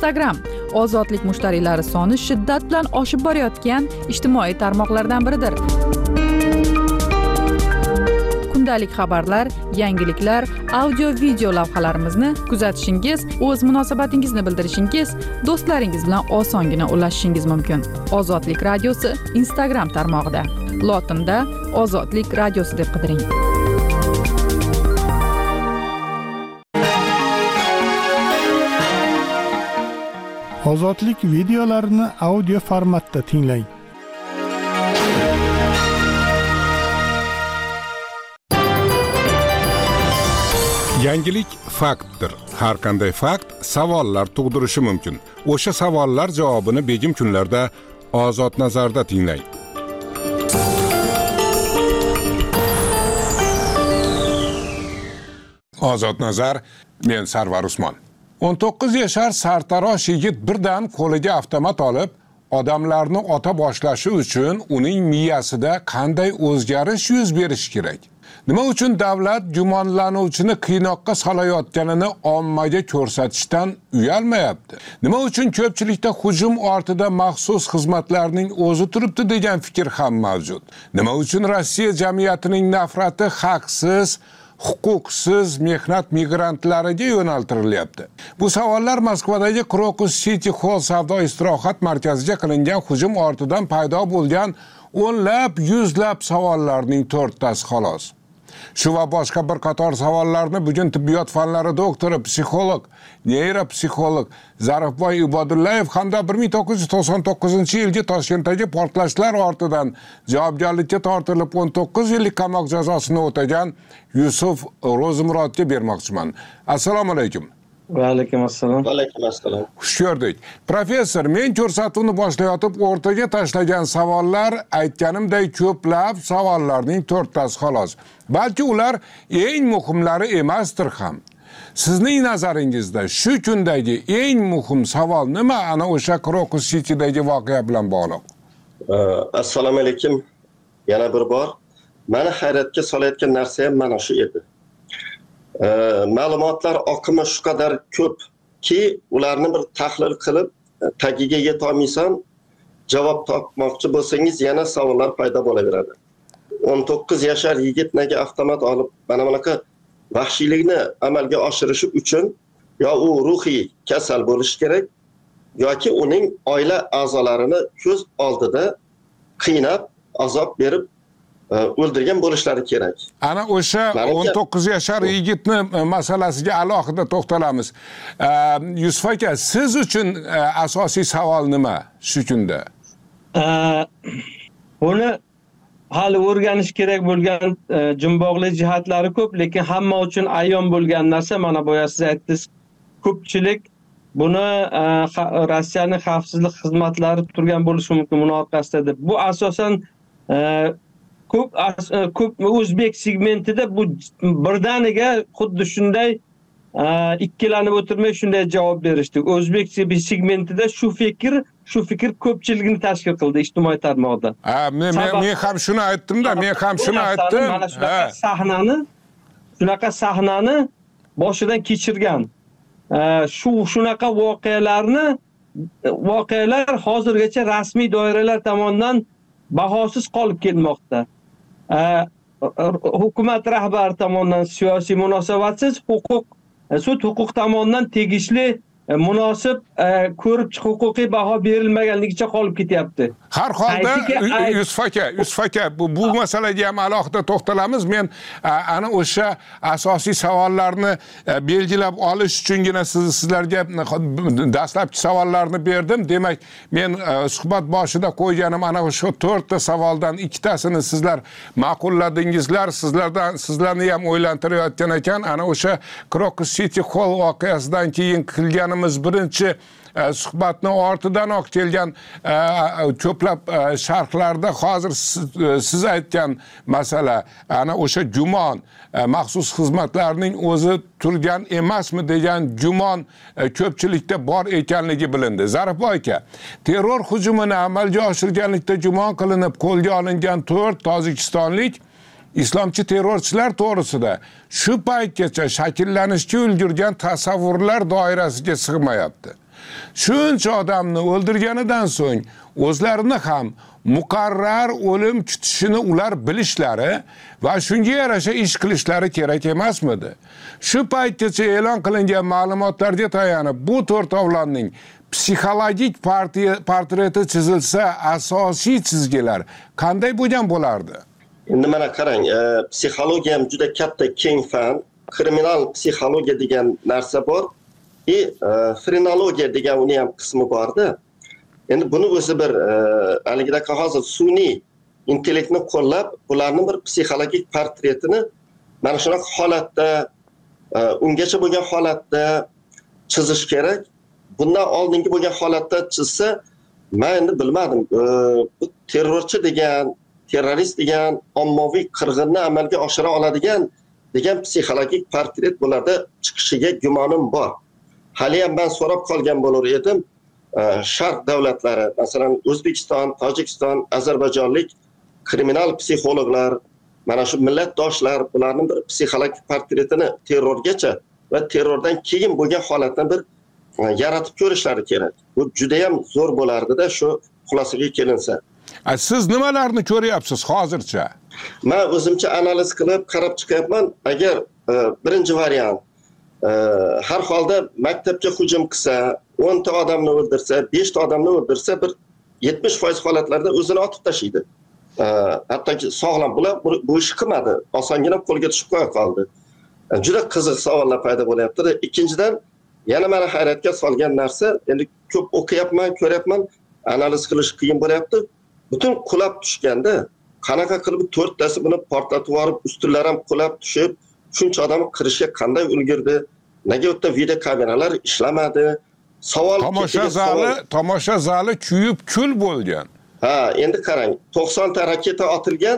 Instagram ozodlik mushtariylari soni shiddat bilan oshib borayotgan ijtimoiy tarmoqlardan biridir. Kundalik xabarlar, yangiliklar, audio-video lavhalarimizni kuzatishingiz, o'z munosabatingizni bildirishingiz, do'stlaringiz bilan osongina ulashishingiz mumkin. Ozodlik radiosi Instagram tarmog'ida. Lotinda Ozodlik radiosi deb qidiring. Ozodlik videolarini audio formatda tinglang. Yangilik faktdir. Har qanday fakt savollar tug'dirishi mumkin. O'sha savollar javobini begim kunlarda Ozod nazarda tinglang. Ozod nazar, men Sarvar Usmon. 19 yashar sartarosh yigit birdan qo'liga avtomat olib, odamlarni ota boshlashi uchun uning miyasida qanday o'zgarish yuz berishi kerak? Nima uchun davlat gumonlanuvchini qiynoqqa solayotganini ommaga ko'rsatishdan uyalmayapti? Nima uchun ko'pchilikda hujum ortida maxsus xizmatlarning o'zi turibdi degan fikr ham mavjud? Nima uchun Rossiya jamiyatining nafrati haqsiz, huquqsiz mehnat migrantlariga yo'naltirilyapti? Bu savollar Moskvadagi Crocus City Hall savdo istirohat markaziga qilingan hujum ortidan paydo bo'lgan o'nlab, yuzlab savollarning to'rttasi xolos. Shu va boshqa bir qator savollarni bugun tibbiyot fanlari doktori, psixolog, neyropsixolog Zarifboy Ibodullayev hamda 1999-yilgi Toshkentdagi portlashlar ortidan javobgarlikka tortilib 19 yillik qamoq jazosini o'tagan Yusuf Ro'zimurodga bermoqchiman. Assalomu alaykum. Va alaykum assalom. Va alaykum assalom. Xush ko'rdik. Professor, men ko'rsatuvni boshlayotib o'rtaga tashlagan savollar aytganimday ko'plab savollarning to'rttasi xolos. Balki ular eng muhimlari emasdir ham. Sizning nazaringizda shu kundagi eng muhim savol nima? Ana o'sha Crocus City'dagi voqea bilan bog'liq. Assalomu alaykum. Yana bir bor meni hayratga solayotgan narsa ham mana shu edi. Ma'lumotlar oqimi shu qadar ko'pki, ularni bir tahlil qilib tagiga yeta olmaysan, javob topmoqchi bo'lsangiz yana savollar paydo bo'laveradi. 19 yashar yigit nega avtomat olib mana bunaqa vahshiylikni amalga oshirishi uchun yo u ruhiy kasal bo'lishi kerak yoki uning oila a'zolarini ko'z oldida qiynab, azob berib o'ldirgan bo'lishlari kerak. Ana o'sha 19 yashar yigitni masalasiga alohida to'xtalamiz. Yusuf aka, siz uchun asosiy savol nima shu kunda? Buni hali o'rganish kerak bo'lgan jumboqli jihatlari ko'p, lekin hamma uchun ayon bo'lgan narsa mana boya siz aytdingiz. Ko'pchilik buni Rossiyaning xavfsizlik xizmatlari turgan bo'lishi mumkin buni orqasida deb. Bu asosan ko'p o'zbek segmentida bu birdaniga xuddi shunday ikkilanib o'tirmay shunday javob berishdi. O'zbek segmentida shu fikr ko'pchilikni tashkil qildi ijtimoiy tarmoqda. Men ham shuni aytdim-da, men ham shuni aytdim. Mana shunaqa sahnani boshidan kechirgan. Shunaqa voqealar hozirgacha rasmiy doiralar tomonidan bahosiz qolib kelmoqda. Hukumat rahbari tomonidan siyosiy munosabatsiz, sud huquq tomonidan tegishli munosib ko'rib huquqiy baho berilmaganligicha qolib ketyapti. Har holda Yusuf aka, bu masalaga ham alohida to'xtalamiz. Men ana o'sha asosiy savollarni belgilab olish uchungina sizlarga dastlabki savollarni berdim. Demak, men suhbat boshida qo'yganim ana o'sha 4 ta savoldan 2 tasini sizlar ma'qulladingizlar. Sizlarni ham o'ylantirayotgan ekan. Ana o'sha Crocus City Hall voqeasidan keyin qilganimiz birinchi suhbatni ortidan kelgan ko'plab sharhlarda hozir siz aytgan masala ana o'sha gumon maxsus xizmatlarning o'zi turgan emasmi degan gumon ko'pchilikda bor ekanligi bilindi. Zarifboy aka, terror hujumini amalga oshirganlikda gumon qilinib qo'lga olingan 4 tojikistonlik islomchi terrorchilar to'g'risida shu paytgacha shakllanishga ulgurgan tasavvurlar doirasiga sig'mayapti. Shuncha odamni o'ldirganidan so'ng o'zlarini ham muqarrar o'lim kutishini ular bilishlari va shunga yarasha ish qilishlari kerak emasmidi? Shu paytgacha e'lon qilingan ma'lumotlarga tayanib, bu to'rtovlonning psixologik portreti chizilsa, asosiy chizgilar qanday bo'lgan bo'lardi? Endi mana qarang, psixologiya ham juda katta keng fan. Kriminal psixologiya degan narsa bor, frenologiya degan uni ham qismi borda. Endi buni o'zi bir haligidagi hozir sun'iy intellektni qo'llab, bularning bir psixologik portretini mana shunaqa holatda, ungacha bo'lgan holatda chizish kerak. Bundan oldingi bo'lgan holatda chizsa, men endi bilmadim. Bu terrorchi degan, terrorist degan, ommaviy qirg'inni amalga oshira oladigan degan psixologik portret bularda chiqishiga gumonim bor. Hali ham men so'rab qolgan bo'lar edim. Sharq davlatlari, masalan O'zbekiston, Tojikiston, Ozarbayjonlik kriminal psixologlar, mana shu millatdoshlar bularning bir psixologik portretini terrorgacha va terrordan keyin bo'lgan holatni bir yaratib ko'rishlari kerak. Bu juda ham zo'r bo'lardi-da shu xulosaga kelinsa. Siz nimalarni ko'ryapsiz hozircha? Men o'zimcha analiz qilib qarab chiqyapman. Agar birinchi variant har holda maktabga hujum qilsa, 10 ta odamni o'ldirsa, 5 ta odamni o'ldirsa, bir 70% holatlarda o'zini otib tashlaydi. Hattoki sog'lom bular bu ish qilmadi. Osongina qo'lga tushib qo'ya qoldi. Juda qiziq savollar paydo bo'lyapti. Ikkinchidan, yana meni hayratga solgan narsa, endi ko'p o'qiyapman, ko'ryapman, analiz qilish qiyin bo'lyapti. Butun qulab tushganda, qanaqa qilib 4 tasi buni portlatib yuborib, ustunlar ham qulab tushib, shuncha odam kirishga qanday ulgurdi? Nega o'tda video kameralar ishlamadi? Savol tomosha zali kuyib kul bo'lgan. Ha, endi qarang, 90 ta raketa otilgan,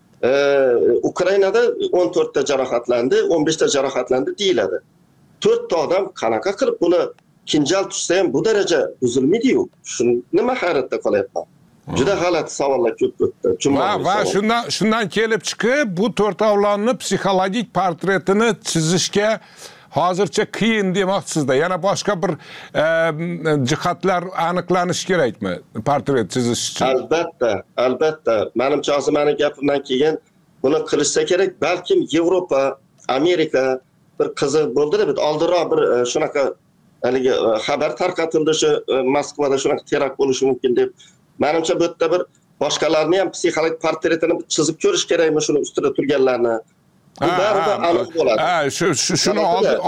Ukrainada 14 ta jarohatlandi, 15 ta jarohatlandi deyiladi. 4 ta odam qanaqa qilib buni kinjal tushsa ham bu daraja buzilmaydi-yu. Nima hayratda qolyapman. Juda g'alati savollar ko'p o'tdi. Va shundan kelib chiqib, bu to'rtovlonni psixologik portretini chizishga hozircha qiyin demoqsizda. Yana boshqa bir jihatlar aniqlanishi kerakmi portret chizish uchun? Albatta. Menimcha hozir meni gapimdan keyin buni qilishsa kerak. Balkim Yevropa, Amerika bir qiziq bo'ldi-da, oldinroq bir shunaqa haligi xabar tarqatildi, shu Moskvada shunaqa terakt bo'lishi mumkin deb. Menimcha bu yerda bir boshqalarni ham psixologik portretini chizib ko'rish kerakmi, shuni ustida turganlarni. Bu baribir aniq bo'ladi. Shuni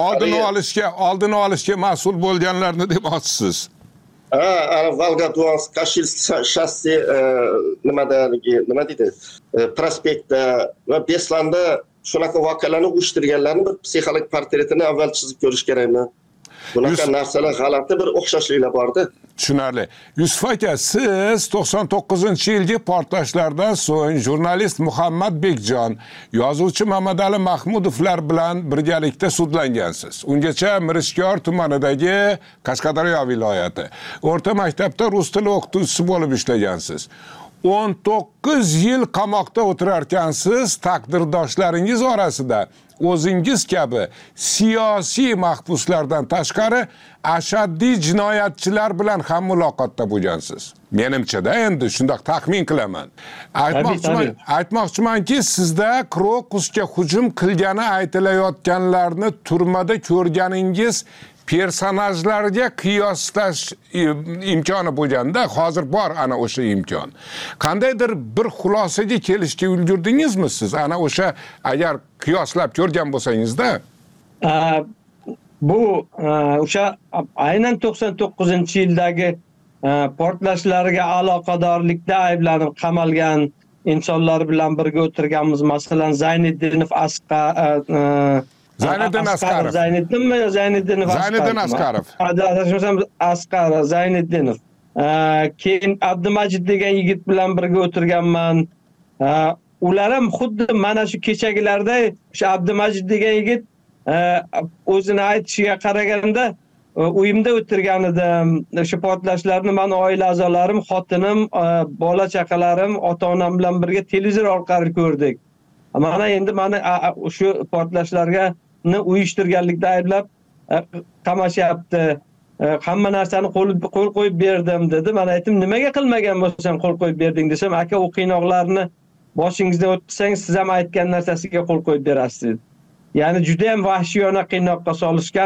oldini olishga mas'ul bo'lganlarni demoqchisiz. Volga-Donsk, Kashil shassi nima deydi? Prospektda va Beslanda shunaqa voqealarni uyushtirganlarni bir psixologik portretini avval chizib ko'rish kerakmi? Bunaqa narsalar g'alati bir o'xshashliklar borda. Tushunarli. Yusuf aka, siz 99-yilgi portlashlardan so'ng jurnalist Muhammad Bekjon, yozuvchi Mamadali Mahmudovlar bilan birgalikda sudlangansiz. Ungacha Mirishkor tumanidagi Qashqadaryo viloyati o'rta maktabda rus tili o'qituvchisi bo'lib ishlagansiz. 19 yil qamoqda o'tirarkansiz, taqdirdoshlaringiz orasida o'zingiz kabi siyosiy mahbuslardan tashqari ashaddiy jinoyatchilar bilan ham muloqotda bo'lgansiz. Menimcha-da endi shundoq taxmin qilaman. Aytmoqchimanki, sizda Krokusga hujum qilgani aytilayotganlarni turmada ko'rganingiz personajlarga qiyoslash imkoni bo'lganda, hozir bor ana o'sha imkon. Qandaydir bir xulosaga kelishga ulgurdingizmi siz? Ana o'sha agar qiyoslab ko'rgan bo'lsangizda? Bu o'sha aynan 99-yildagi portlashlarga aloqadorlikda ayblanib qamalgan insonlar bilan birga o'tirganmiz. Masalan, Zayniddinov Zayniddin Asqarov. Zayniddinmi yo Zayniddinov Asqarov? Zayniddin Asqarov. Adashmasam Asqarov, Zayniddinov. Keyin Abdumajid degan yigit bilan birga o'tirganman. Ular ham xuddi mana shu kechagilarda o'sha Abdumajid degan yigit o'zini aytishiga qaraganda uyimda o'tirgan edim. O'sha portlashlarni men oila a'zolarim, xotinim, bola chaqalarim, ota-onam bilan birga televizor orqali ko'rdik. Mana endi meni shu portlashlarga uyushtirganlikda ayblab qamashyapti. hamma narsani qo'l qo'yib berdim dedi. Men aytdim, nimaga qilmagan bo'lsang qo'l qo'yib berding desam, aka u qiynoqlarni boshingizdan o'tkazsangiz siz ham aytgan narsasiga qo'l qo'yib berasiz dedi. Ya'ni juda ham vahshiyona qiynoqqa solishgan,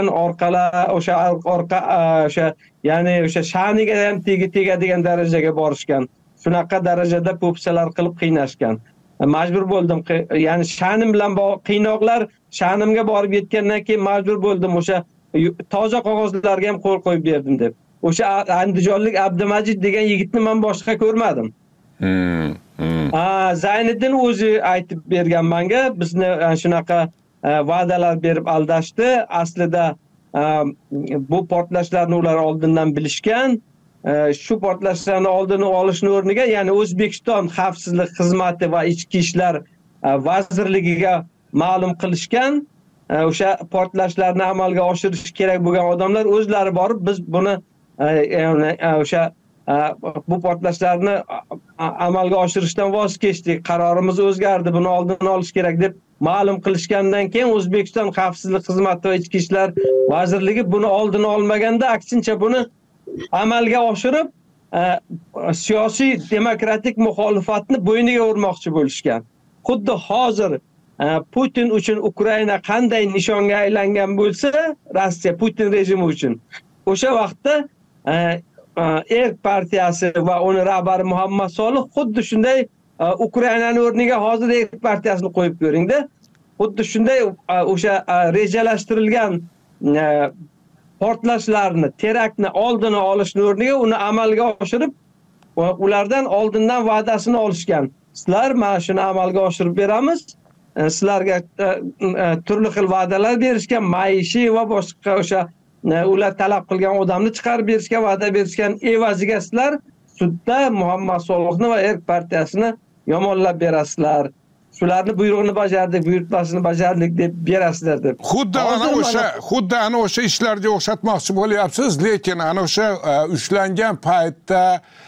o'sha ya'ni o'sha sha'niga ham tegadigan darajaga borishgan. Shunaqa darajada po'pisalar qilib qiynashgan. Majbur bo'ldim, ya'ni sha'nim bilan qiynoqlar sha'nimga borib yetgandan keyin majbur bo'ldim o'sha toza qog'ozlarga ham qo'l qo'yib berdim deb. O'sha andijonlik Abdumajid degan yigitni men boshqa ko'rmadim. Zayniddin o'zi aytib bergan menga, bizni shunaqa va'dalar berib aldashdi. Aslida bu portlashlarni ular oldindan bilishgan. Shu portlashlarni oldini olishning o'rniga, ya'ni O'zbekiston xavfsizlik xizmati va ichki ishlar vazirligiga ma'lum qilishgan. O'sha portlashlarni amalga oshirish kerak bo'lgan odamlar o'zlari borib, biz buni o'sha bu portlashlarni amalga oshirishdan voz kechdik, qarorimiz o'zgardi, buni oldini olish kerak deb ma'lum qilishgandan keyin O'zbekiston xavfsizlik xizmati va ichki ishlar vazirligi buni oldini olmaganda, aksincha buni amalga oshirib siyosiy demokratik muxolifatni bo'yniga urmoqchi bo'lishgan. Xuddi hozir Putin uchun Ukraina qanday nishonga aylangan bo'lsa, Rossiya Putin rejimi uchun o'sha vaqtda Erk partiyasi va uni rahbari Muhammad Solih xuddi shunday Ukrainaning o'rniga hozir Erk partiyasini qo'yib ko'ringda. Xuddi shunday o'sha rejalashtirilgan portlashlarni, teraktni oldini olishning o'rniga uni amalga oshirib, ulardan oldindan va'dasini olishgan. Sizlar mana shuni amalga oshirib beramiz. Sizlarga turli xil va'dalar berishgan, maishiy va boshqa o'sha ular talab qilgan odamni chiqarib berishga va'da berishgan, evaziga sizlar sudda Muhammad Solihni va Erk partiyasini yomonlab berasizlar. Shularni buyrug'ini bajardik, buyurtmasini bajardik deb berasizlar deb. Xuddi ana o'sha ishlarga o'xshatmoqchi bo'lyapsiz, lekin ana o'sha ushlangan paytda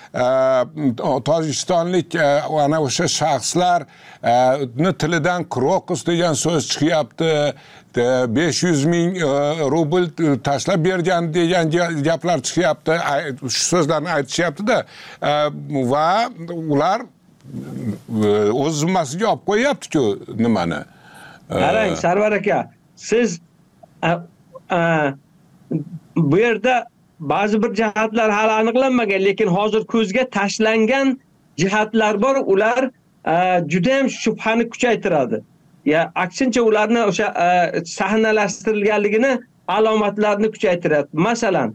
tojikistonlik ana o'sha shaxslar tilidan Krokus degan so'z chiqyapti, 500 ming rubl tashlab bergan degan gaplar chiqyapti, shu so'zlarni aytishyapti-da, va ular o'z zimmasiga olib qo'yapti-ku nimani. Qarang, Sarvar aka, siz bu yerda ba'zi bir jihatlar hali aniqlanmagan, lekin hozir ko'zga tashlangan jihatlar bor, ular juda ham shubhani kuchaytiradi. Ya aksincha ularni o'sha sahnalashtirilganligini alomatlarini kuchaytiradi. Masalan,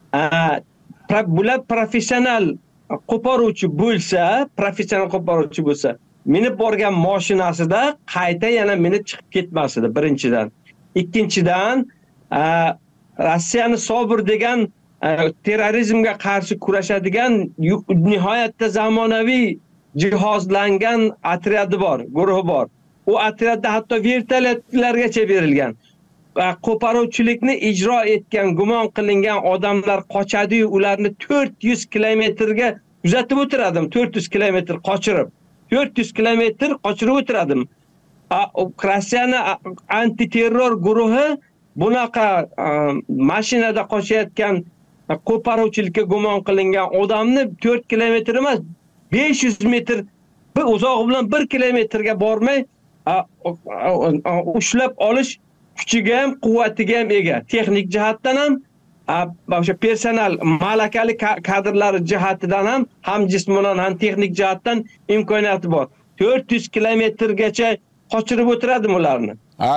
bular professional qo'poruvchi bo'lsa, minib borgan mashinasida qayta yana minib chiqib ketmasdi, birinchidan. Ikkinchidan, Rossiyani Sobir degan terrorizmga qarshi kurashadigan nihoyatda zamonaviy jihozlangan otryadi bor, guruhi bor. U otryadda hatto vertolyotlargacha berilgan. Qo'poruvchilikni ijro etgan, gumon qilingan odamlar qochadi-yu, ularni 400 kilometrga kuzatib o'tiradim, 400 kilometr qochirib. 400 kilometr qochirib o'tiradim. Rossiyani antiterror guruhi bunaqa mashinada qochayotgan qo'poruvchilikka gumon qilingan odamni 4 kilometr emas, 500 metr uzoq bilan 1 kilometrga bormay ushlab olish kuchiga ham, quvvatiga ham ega. Texnik jihatdan ham, o'sha personal malakali kadrlari jihatidan ham jismonan, ham texnik jihatdan imkoniyati bor. 400 kilometrgacha qochirib o'tiradim ularni.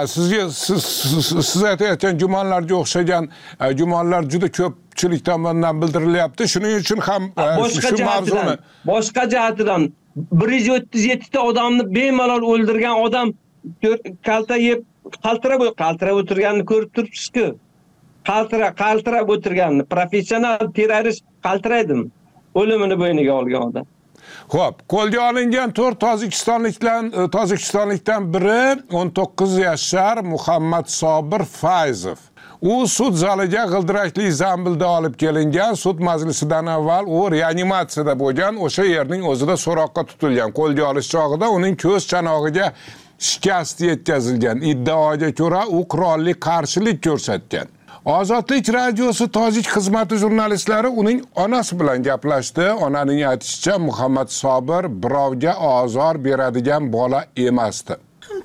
Siz aytayotgan gumonlarga o'xshagan gumonlar juda ko'pchilik tomonidan bildirilyapti. Shuning uchun ham boshqa jihatidan 137 ta odamni bemalol o'ldirgan odam kalta yeb qaltirab o'tirganini ko'rib turibsiz-ku. Qaltirab o'tirganini, professional terrorist qaltiraydimi? O'limini bo'yniga olgan odam. Xo'p, qo'lga olingan 4 tojikistonlikdan biri 19 yashar Muhammad Sobir Fayzov. U sud zaliga g'ildirakli zambilda olib kelingan, sud majlisidan avval u reanimatsiyada bo'lgan, o'sha yerning o'zida so'roqqa tutilgan. Qo'lga olish chog'ida uning ko'z chanog'iga shikast yetkazilgan. Iddaoga ko'ra u qurolli qarshilik ko'rsatgan. Ozodlik radiosi tojik xizmati jurnalistlari uning onasi bilan gaplashdi. Onaning aytishicha, Muhammad Sobir birovga ozor beradigan bola emasdi.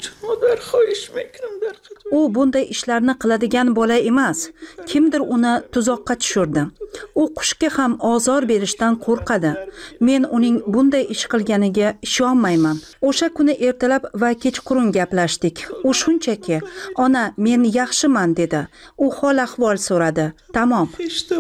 U bunday ishlarni qiladigan bola emas. Kimdir uni tuzoqqa tushirdi. U qushga ham ozor berishdan qo'rqadi. Men uning bunday ish qilganiga ishonmayman. O'sha kuni ertalab va kechqurun gaplashdik. U shunchaki, "Ona, men yaxshiman" dedi. U hol ahvol so'radi. Tamom.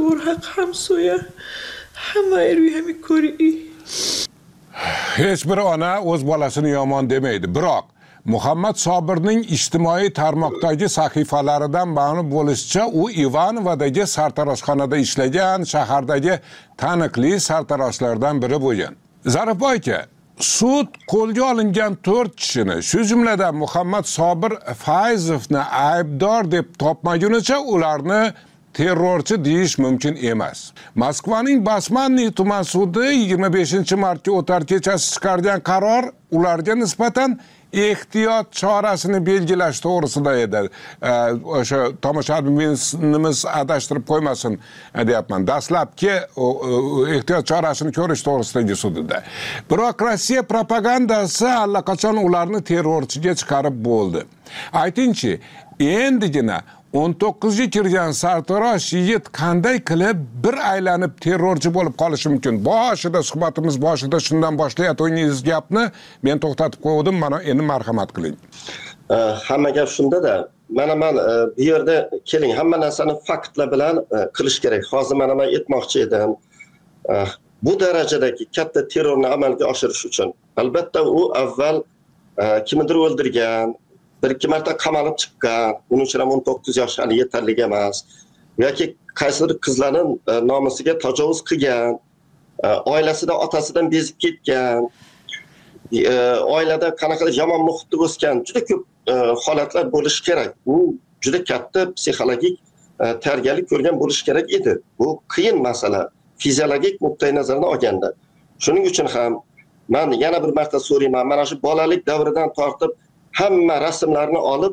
Hech bir ona o'z bolasini yomon demaydi. Biroq Muhammad Sobirning ijtimoiy tarmoqdagi sahifalaridan ma'lum bo'lishicha, u Ivanovadagi sartaroshxonada ishlagan, shahardagi taniqli sartaroshlardan biri bo'lgan. Zarifboy aka, sud qo'lga olingan 4 kishini, shu jumladan Muhammad Sobir Fayzovni aybdor deb topmagunicha ularni terrorchi deyish mumkin emas. Moskvaning Basmanniy tuman sudi 25-martga o'tar kechasi chiqargan qaror ularga nisbatan ehtiyot chorasini belgilash to'g'risida edi. O'sha tomoshabinimiz adashtirib qo'ymasin deyapman. Dastlabki ehtiyot chorasini ko'rish to'g'risidagi sudida. Biroq Rossiya propagandasi allaqachon ularni terrorchiga chiqarib bo'ldi. Aytingchi, endigina 19ga kirgan sartarosh yigit qanday qilib bir aylanib terrorchi bo'lib qolishi mumkin? Suhbatimiz boshida shundan boshlayotganingiz gapni men to'xtatib qo'ydim. Mana endi marhamat qiling. Hamma gap shunda-da. Men bu yerda keling, hamma narsani faktlar bilan qilish kerak. Hozir men aytmoqchi edim. Bu darajadagi katta terrorni amalga oshirish uchun albatta u avval kimnidir o'ldirgan, bir-ikki marta qamalib chiqqan, uning uchun 19 yosh hali yetarli emas. Yoki qaysidir qizlarning nomusiga tajovuz qilgan, oilasida otasidan bezib ketgan, oilada qanaqadir yomon muhitda o'sgan juda ko'p holatlar bo'lishi kerak. Bu juda katta psixologik tayyorgarlik ko'rgan bo'lishi kerak edi. Bu qiyin masala, fiziologik nuqtai nazardan olganda. Shuning uchun ham men yana bir marta so'rayman, mana shu bolalik davridan tortib hamma rasmlarni olib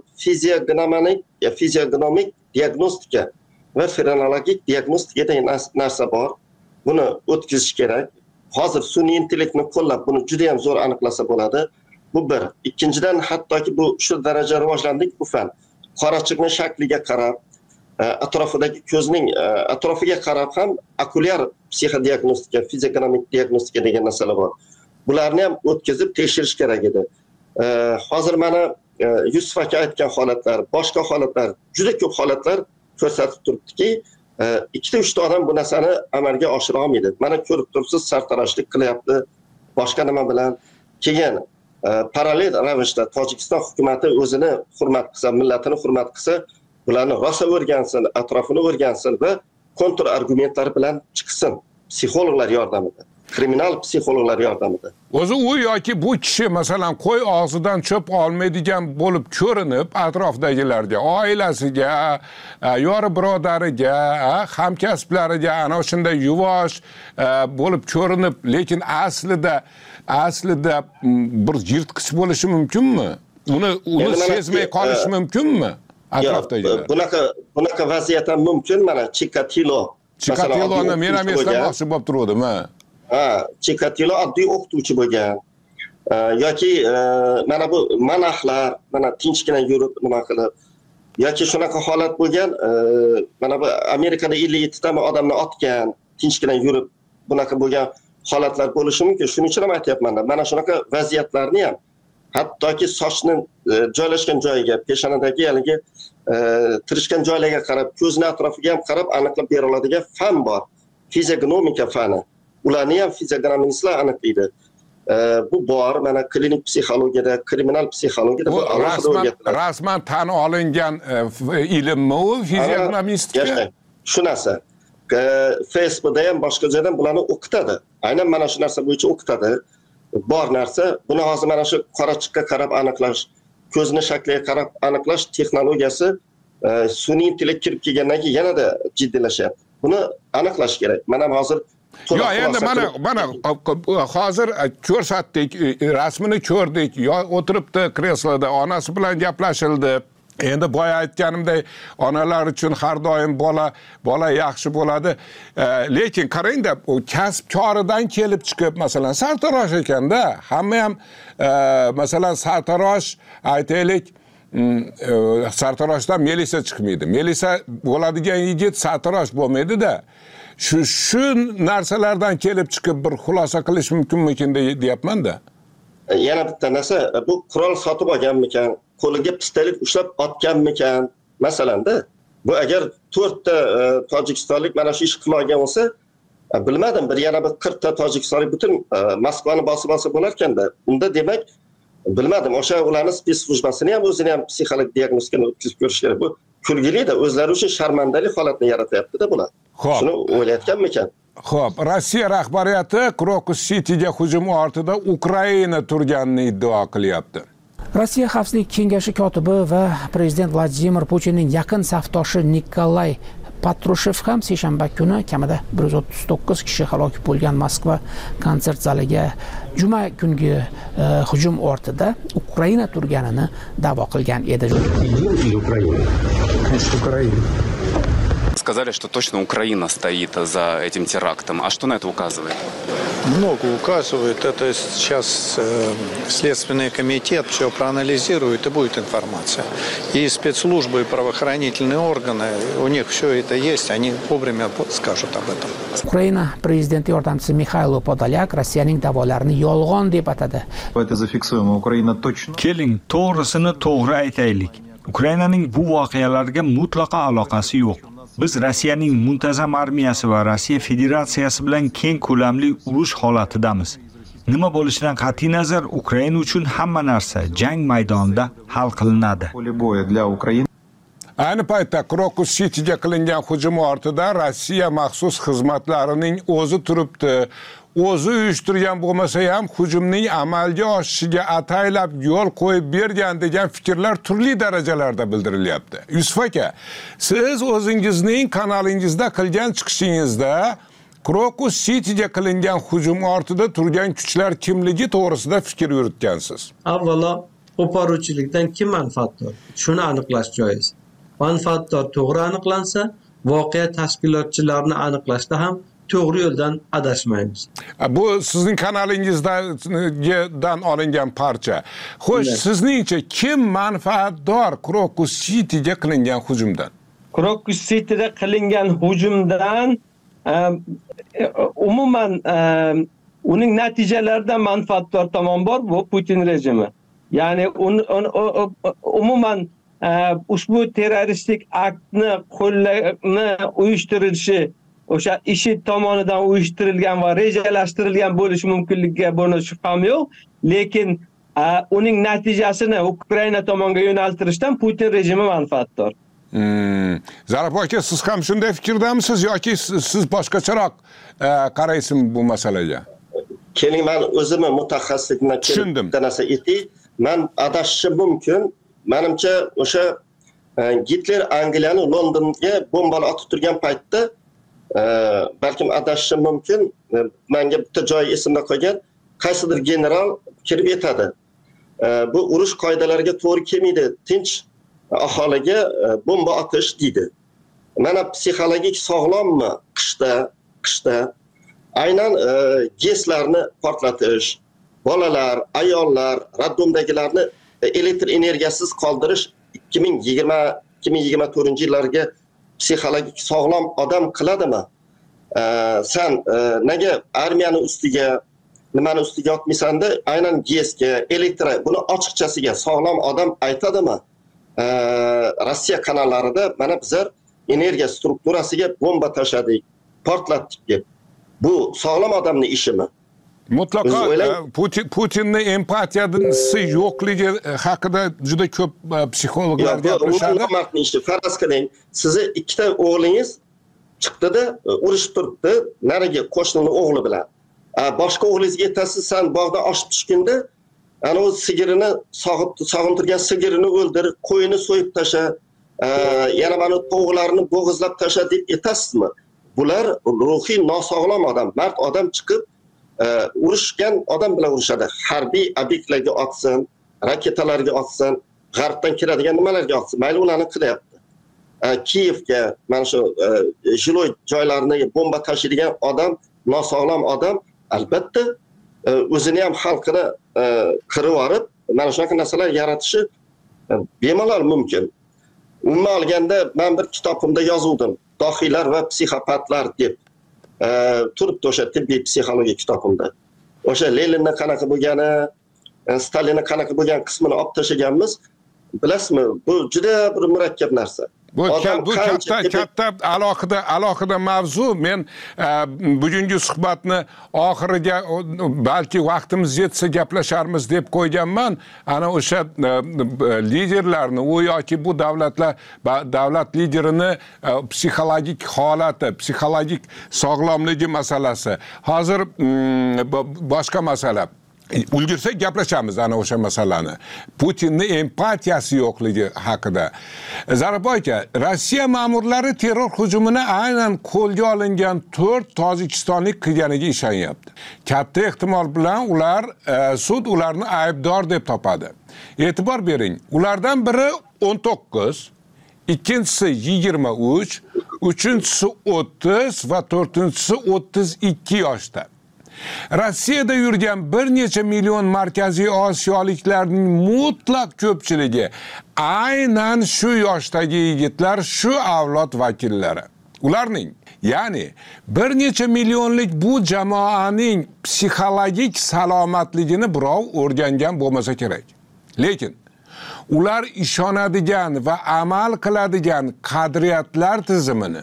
fiziogenomik diagnostika va frenologik diagnostika degan narsa bor. Buni o'tkazish kerak. Hozir sun'iy intellektni qo'llab buni juda ham zo'r aniqlasa bo'ladi. Bu bir. Ikkinchidan, hattoki bu shu daraja rivojlandik bu fan. Qorachiqning shakliga qarab, atrofidagi ko'zning atrofiga qarab ham okulyar psixodiagnostika, fiziogenomik diagnostika degan narsalar bor. Bularni ham o'tkazib tekshirish kerak edi. Hozir mana Yusuf aka aytgan holatlar, boshqa holatlar, juda ko'p holatlar ko'rsatib turibdiki, 2-3 odam bu narsani amalga oshira olmaydi. Mana ko'rib turibsiz, sartaroshlik qilyapti, boshqa nima bilan. Keyin parallel ravishda Tojikiston hukumatı o'zini hurmat qilsa, millatini hurmat qilsa, bularni rosa o'rgansin, atrofini o'rgansin va kontra argumentlar bilan chiqsin, psixologlar yordamida. Kriminal psixologlar yordamida. O'zi u yoki bu kishi masalan qo'y og'zidan cho'p olmaydigan bo'lib ko'rinib, atrofdagilarga, oilasiga, yori birodariga, hamkasblariga ana shunday yuvosh bo'lib ko'rinib, lekin aslida bir yirtqich bo'lishi mumkinmi? Uni sezmay qolish mumkinmi? Atrofdagilar. Bunaqa vaziyat ham mumkin. Mana Chikatiloni men ham eslamoqchi bo'lib turdim, Chikatilo oddiy o'qituvchi bo'lgan. Yoki mana bu monahlar, mana tinchgina yurib nima qilib, yoki shunaqa holat bo'lgan, mana bu Amerikada 57 ta odamni otgan, tinchgina yurib bunaqa bo'lgan holatlar bo'lishi mumkin. Shuning uchun ham aytayapman. Mana shunaqa vaziyatlarni ham hattoki sochning joylashgan joyiga, peshonadagi haligi tirishgan joylarga qarab, ko'zning atrofiga ham qarab aniqlab bera oladigan fan bor. Fiziogenomika fani. Ularni ham fiziogenomistlar aniqlaydi. Bu bor, mana klinik psixologiyada, kriminal psixologiyada bu rasman tan olingan ilmmi u fiziogenomistika? Shu narsa. Facebookda ham boshqa joydan bularni o'qitadi. Aynan mana shu narsa bo'yicha o'qitadi. Bor narsa. Buni hozir mana shu qorachiqqa qarab aniqlash, ko'zning shakliga qarab aniqlash texnologiyasi sun'iy intellekt kirib kelgandan keyin yanada jiddiylashyapti. Buni aniqlash kerak. Mana hozir yo, endi mana hozir ko'rsatdik, rasmini ko'rdik, o'tiribdi kresloda, onasi bilan gaplashildi. Endi boya aytganimdek, onalar uchun har doim bola yaxshi bo'ladi. Lekin qarangda, u kasb-koridan kelib chiqib, masalan, sartarosh ekanda, hamma ham masalan sartarosh aytaylik, sartaroshdan Melisa chiqmaydi. Melisa bo'ladigan yigit sartarosh bo'lmaydi-da. Shu narsalardan kelib chiqib bir xulosa qilish mumkinmikin deyapman-da. Yana bitta narsa, bu qurol sotib olganmikan, qo'liga pistolet ushlab otganmikan, masalanda. Bu agar 4 ta tojikistonlik mana shu ish qila olgan bo'lsa, bilmadim, yana bir 40 ta tojikistonlik butun Moskvani bosib olsa bo'lar ekanda. Unda demak, bilmadim, o'sha ularning spetsslujbasini ham o'zini ham psixologik diagnostikani o'tkazib ko'rish kerak. Bu kulgili-da, o'zlari uchun sharmandalik holatini yaratyapti-da bular. Shuni o'ylayotganmikan? Xo'p, Rossiya rahbariyati Krokus Cityga hujum ortida Ukraina turganini iddao qilyapti. Rossiya Xavfsizlik kengashi kotibi va prezident Vladimir Putinning yaqin safdoshi Nikolay Patrushev ham seshanba kuni kamida 139 kishi halok bo'lgan Moskva konsert zaliga juma kungi hujum ortida Ukraina turganini da'vo qilgan edi. Сказали, что точно Украина стоит за этим терактом. А что на это указывает? Много указывает. Это сейчас Следственный комитет все проанализирует, и будет информация. И спецслужбы, и правоохранительные органы, у них все это есть, они вовремя скажут об этом. Ukraina prezidenti yordamchisi Mixailo Podolyak Rossiyaning da'volarini yolg'on deb atadi. Это зафиксируем. Украина точно. Keling, to'g'risini to'g'ri aytaylik. Ukrainaning bu voqealarga mutlaqo aloqasi yo'q. Biz Rossiyaning muntazam armiyasi va Rossiya Federatsiyasi bilan keng ko'lamli urush holatidamiz. Nima bo'lishidan qat'iy nazar, Ukraina uchun hamma narsa jang maydonida hal qilinadi. Ayni paytda Krokus Cityga qilingan hujum ortida Rossiya maxsus xizmatlarining o'zi turibdi. O'zi uyushtirgan bo'lmasa ham hujumning amalga oshishiga ataylab yo'l qo'yib bergan degan fikrlar turli darajalarda bildirilyapti. Yusuf aka, siz o'zingizning kanalingizda qilgan chiqishingizda Krokus Cityga qilingan hujum ortida turgan kuchlar kimligi to'g'risida fikr yuritgansiz. Avvalo, qo'poruvchilikdan kim manfaatdor? Shuni aniqlash joiz. Manfaatdor to'g'ri aniqlansa, voqea tashkilotchilarini aniqlashda ham to'g'ri yo'ldan adashmaymiz. Bu sizning kanalingizdan olingan parcha. Xo'sh, sizningcha kim manfaatdor Krokus Cityga qilingan hujumdan? Krokus Cityda qilingan hujumdan umuman uning natijalaridan manfaatdor tomon bor, bu Putin rejimi. Ya'ni umuman ushbu terroristik aktni qo'llashni uyushtirilishi o'sha IShID tomonidan uyushtirilgan va rejalashtirilgan bo'lishi mumkinligiga buni shubham yo'q, lekin uning natijasini Ukraina tomonga yo'naltirishdan Putin rejimi manfaatdor. Zaraf aka, siz ham shunday fikrdamisiz yoki siz boshqacharoq qaraysizmi bu masalaga? Keling, men o'zimni mutaxassislikdan kelib bitta narsa aytay. Men adashishim mumkin. Menimcha o'sha Gitler Angliyani Londonga bombalar otib turgan paytda balkim adashishim mumkin. Menga bitta joy esimda qolgan, qaysidir general kirib aytadi. Bu urush qoidalariga to'g'ri kelmaydi, tinch aholiga bomba otish deydi. Mana psixologik sog'lommi qishda aynan GESlarni portlatish, bolalar, ayollar, raddomdagilarni elektr energiyasiz qoldirish 2020-2024 psixologik sog'lom odam qiladimi? Sen nega armiyani ustiga, nimani ustiga otmaysanda, aynan GESga, elektr, buni ochiqchasiga sog'lom odam aytadimi? Rossiya kanallarida mana bizlar energiya strukturasiga bomba tashladik, portlatdik deb. Bu sog'lom odamning ishimi? Mutlaqo Putinning empatiyasi yo'qligi haqida juda ko'p psixologlar gapirishadi. Faraz qiling, sizni ikkita o'g'lingiz chiqdi-da, urushib turibdi, nariga qo'shnining o'g'li bilan. Boshqa o'g'lingizga aytasiz, sen bog'da oshib tushganda, ana o'z sigirini sog'intirgan sigirini o'ldir, qo'yini so'yib tasha, yana mana tovuqlarni bo'g'izlab tasha deb aytasizmi? Bular ruhiy nosog'lom odam, mard odam chiqib urushgan odam bilan urushadi. Harbiy obyektlarga otsin, raketalarga otsin, g'arbdan kiradigan nimalarga olsa, mayli ularni qilyapti. Kiyevga mana shu jiloy joylarini bomba tashiydigan odam, nosog'lom odam albatta o'zini ham xalqini qirib yorib, mana shunaqa narsalar yaratishi bemalol mumkin. Umuman olganda men bir kitobimda yozuvdim. Dohiylar va psixopatlar deb turibdi o'sha tibbiy psixologiya kitobimda. O'sha Leninni qanaqa bo'lgani, Stalinni qanaqa bo'lgan qismini olib tashlaganmiz. Bilasizmi, bu juda bir murakkab narsa. Bu katta alohida mavzu. Men bugungi suhbatni oxiriga balki vaqtimiz yetsa gaplasharmiz deb qo'yganman. Ana o'sha liderlarni, u yoki bu davlat liderini psixologik holati, psixologik sog'lomligi masalasi. Hozir boshqa masala. Ulgursak gaplashamiz ana o'sha masalani. Putinning empatiyasi yo'qligi haqida. Zarboy aka, Rossiya ma'murlari terror hujumini aynan qo'lga olingan 4 tojikistonlik qilganiga ishonyapti. Katta ehtimol bilan sud ularni aybdor deb topadi. E'tibor bering, ulardan biri 19, ikkinchisi 23, uchinchisi 30 va to'rtinchisi 32 yoshda. Rossiyada yurgan bir necha million markaziy osiyoliklarning mutlaq ko'pchiligi aynan shu yoshdagi yigitlar, shu avlod vakillari. Ularning, ya'ni bir necha millionlik bu jamoaning psixologik salomatligini birov o'rgangan bo'lmasa kerak. Lekin ular ishonadigan va amal qiladigan qadriyatlar tizimini,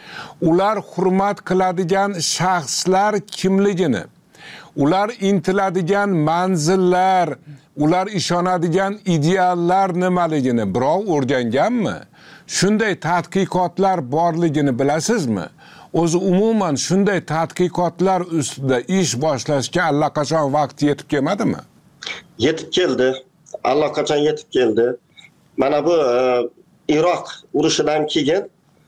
ular hurmat qiladigan shaxslar kimligini, ular intiladigan manzillar, ular ishonadigan ideallar nimaligini birov o'rganganmi? Shunday tadqiqotlar borligini bilasizmi? O'zi umuman shunday tadqiqotlar ustida ish boshlashga allaqachon vaqt yetib kelmadimi? Yetib keldi. Allaqachon yetib keldi. Mana bu Iroq urushidan keyin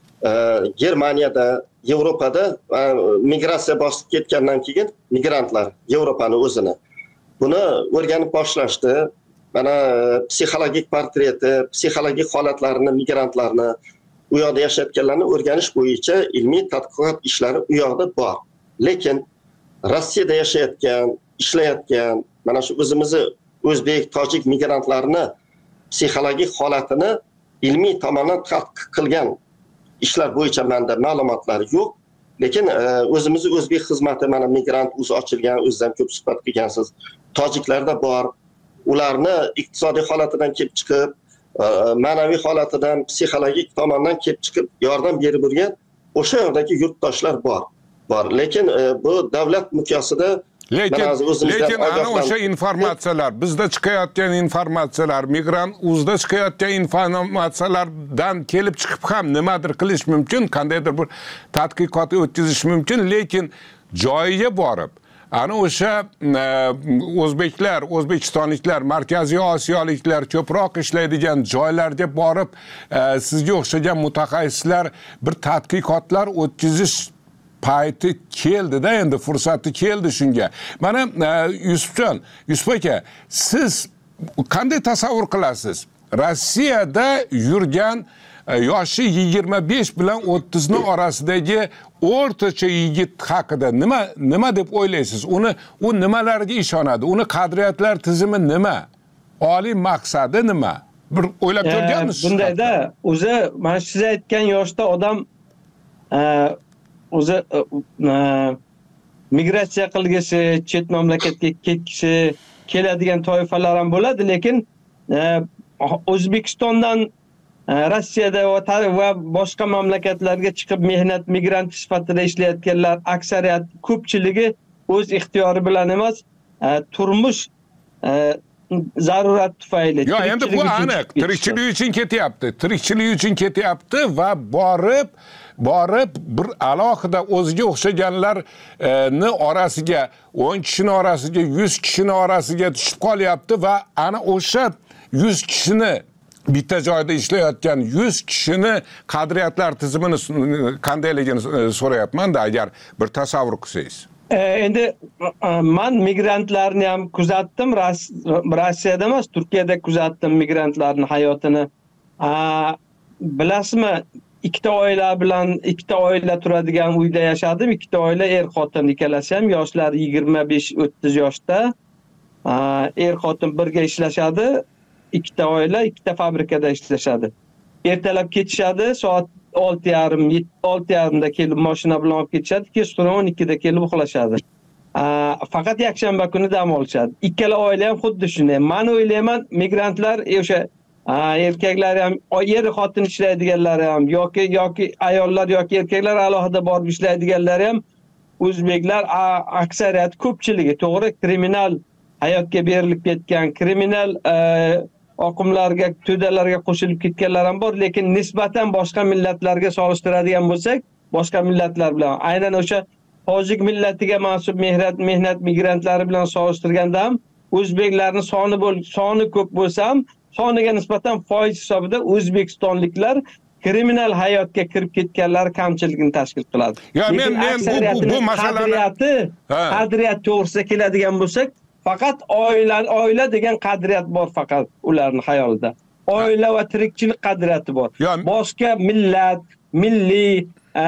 Germaniyada, Yevropada migratsiya bosib ketgandan keyin migrantlar Yevropani o'zini buni o'rganib boshlashdi. Mana psixologik portreti, psixologik holatlarini, migrantlarni, u yoqda yashayotganlarni o'rganish bo'yicha ilmiy tadqiqot ishlari u yoqda bor. Lekin Rossiyada yashayotgan, ishlayotgan, mana shu o'zimizni o'zbek, tojik migrantlarni psixologik holatini ilmiy tomondan tadqiq qilgan ishlar bo'yicha menda ma'lumotlar yo'q. Lekin o'zimizni o'zbek xizmati, mana migrant uz ochilgan, o'zdan ko'p suhbat qilgansiz. Tojiklarda bor. Ularni iqtisodiy holatidan kelib chiqib, ma'naviy holatidan, psixologik tomondan kelib chiqib yordam berib yurgan o'sha yerdagi yurtdoshlar bor. Lekin bu davlat miqyosida Lekin ana o'sha informatsiyalar, bizda chiqayotgan informatsiyalar, migrant uzda chiqayotgan informatsiyalardan kelib chiqib ham nimadir qilish mumkin, qandaydir bir tadqiqot o'tkazish mumkin, lekin joyiga borib ana o'sha o'zbeklar, o'zbekistonliklar, markaziy osiyoliklar ko'proq ishlaydigan joylarga borib sizga o'xshagan mutaxassislar bir tadqiqotlar o'tkazish payti keldi-da, endi fursati keldi shunga. Mana Yusuf aka, siz qanday tasavvur qilasiz? Rossiyada yurgan yoshi 25 bilan 30 ning orasidagi o'rtacha yigit haqida nima deb o'ylaysiz? U nimalarga ishonadi? Uni qadriyatlar tizimi nima? Oliy maqsadi nima? Bir o'ylab ko'rganmisiz? Bundayda o'zi mana siz aytgan yoshda odam o'zi migratsiya qilgisi, chet mamlakatga ketgisi keladigan toifalar ham bo'ladi, lekin O'zbekistondan Rossiyada va boshqa mamlakatlarga chiqib mehnat migranti sifatida ishlayotganlar aksariyat ko'pchiligi o'z ixtiyori bilan emas, turmush zarurat tufayli. Yo, endi bu aniq, tirikchilik uchun ketyapti. Tirikchilik uchun ketyapti va borib bir alohida o'ziga o'xshaganlarni orasiga, 10 kishining orasiga, 100 kishining orasiga tushib qolyapti va ana o'sha 100 kishini bitta joyda ishlayotgan 100 kishini qadriyatlar tizimini qandayligini so'rayapman-da, agar bir tasavvur qilsangiz. Endi men migrantlarni ham kuzatdim, Rossiyada emas, Turkiyada kuzatdim migrantlarning hayotini. Bilasizmi, ikkita oila turadigan uyda yashadim. Ikkita oila xotin, ikkalasi ham yoshlar 25-30 yoshda. Xotin birga ishlashadi. Ikkita oila, ikkita fabrikada ishlashadi. Ertalab ketishadi, soat 6:30da kelib mashina bilan olib ketishadi, kechqurun 12da kelib uxlashadi. Faqat yakshanba kuni dam olishadi. Ikkala oila ham xuddi shunday. Men o'ylayman, migrantlar o'sha erkaklar ham, xotin ishlaydiganlar ham yoki ayollar yoki erkaklar alohida borib ishlaydiganlar ham o'zbeklar aksariyat ko'pchiligi, to'g'ri, kriminal hayotga berilib ketgan, kriminal oqimlarga, to'dalarga qo'shilib ketganlar ham bor, lekin nisbatan boshqa millatlarga solishtiradigan bo'lsak, boshqa millatlar bilan, aynan o'sha tojik millatiga mansub mehnat migrantlari bilan solishtirganda ham o'zbeklarning soni ko'p bo'lsa ham, soniga nisbatan foiz hisobida o'zbekistonliklar kriminal hayotga kirib ketganlar kamchilikni tashkil qiladi. Men bu masalani qadriyat to'g'risida keladigan bo'lsak, faqat oila degan qadriyat bor faqat ularning xayolida. Oila va tirikchilik qadriyati bor. Boshqa millat, milliy,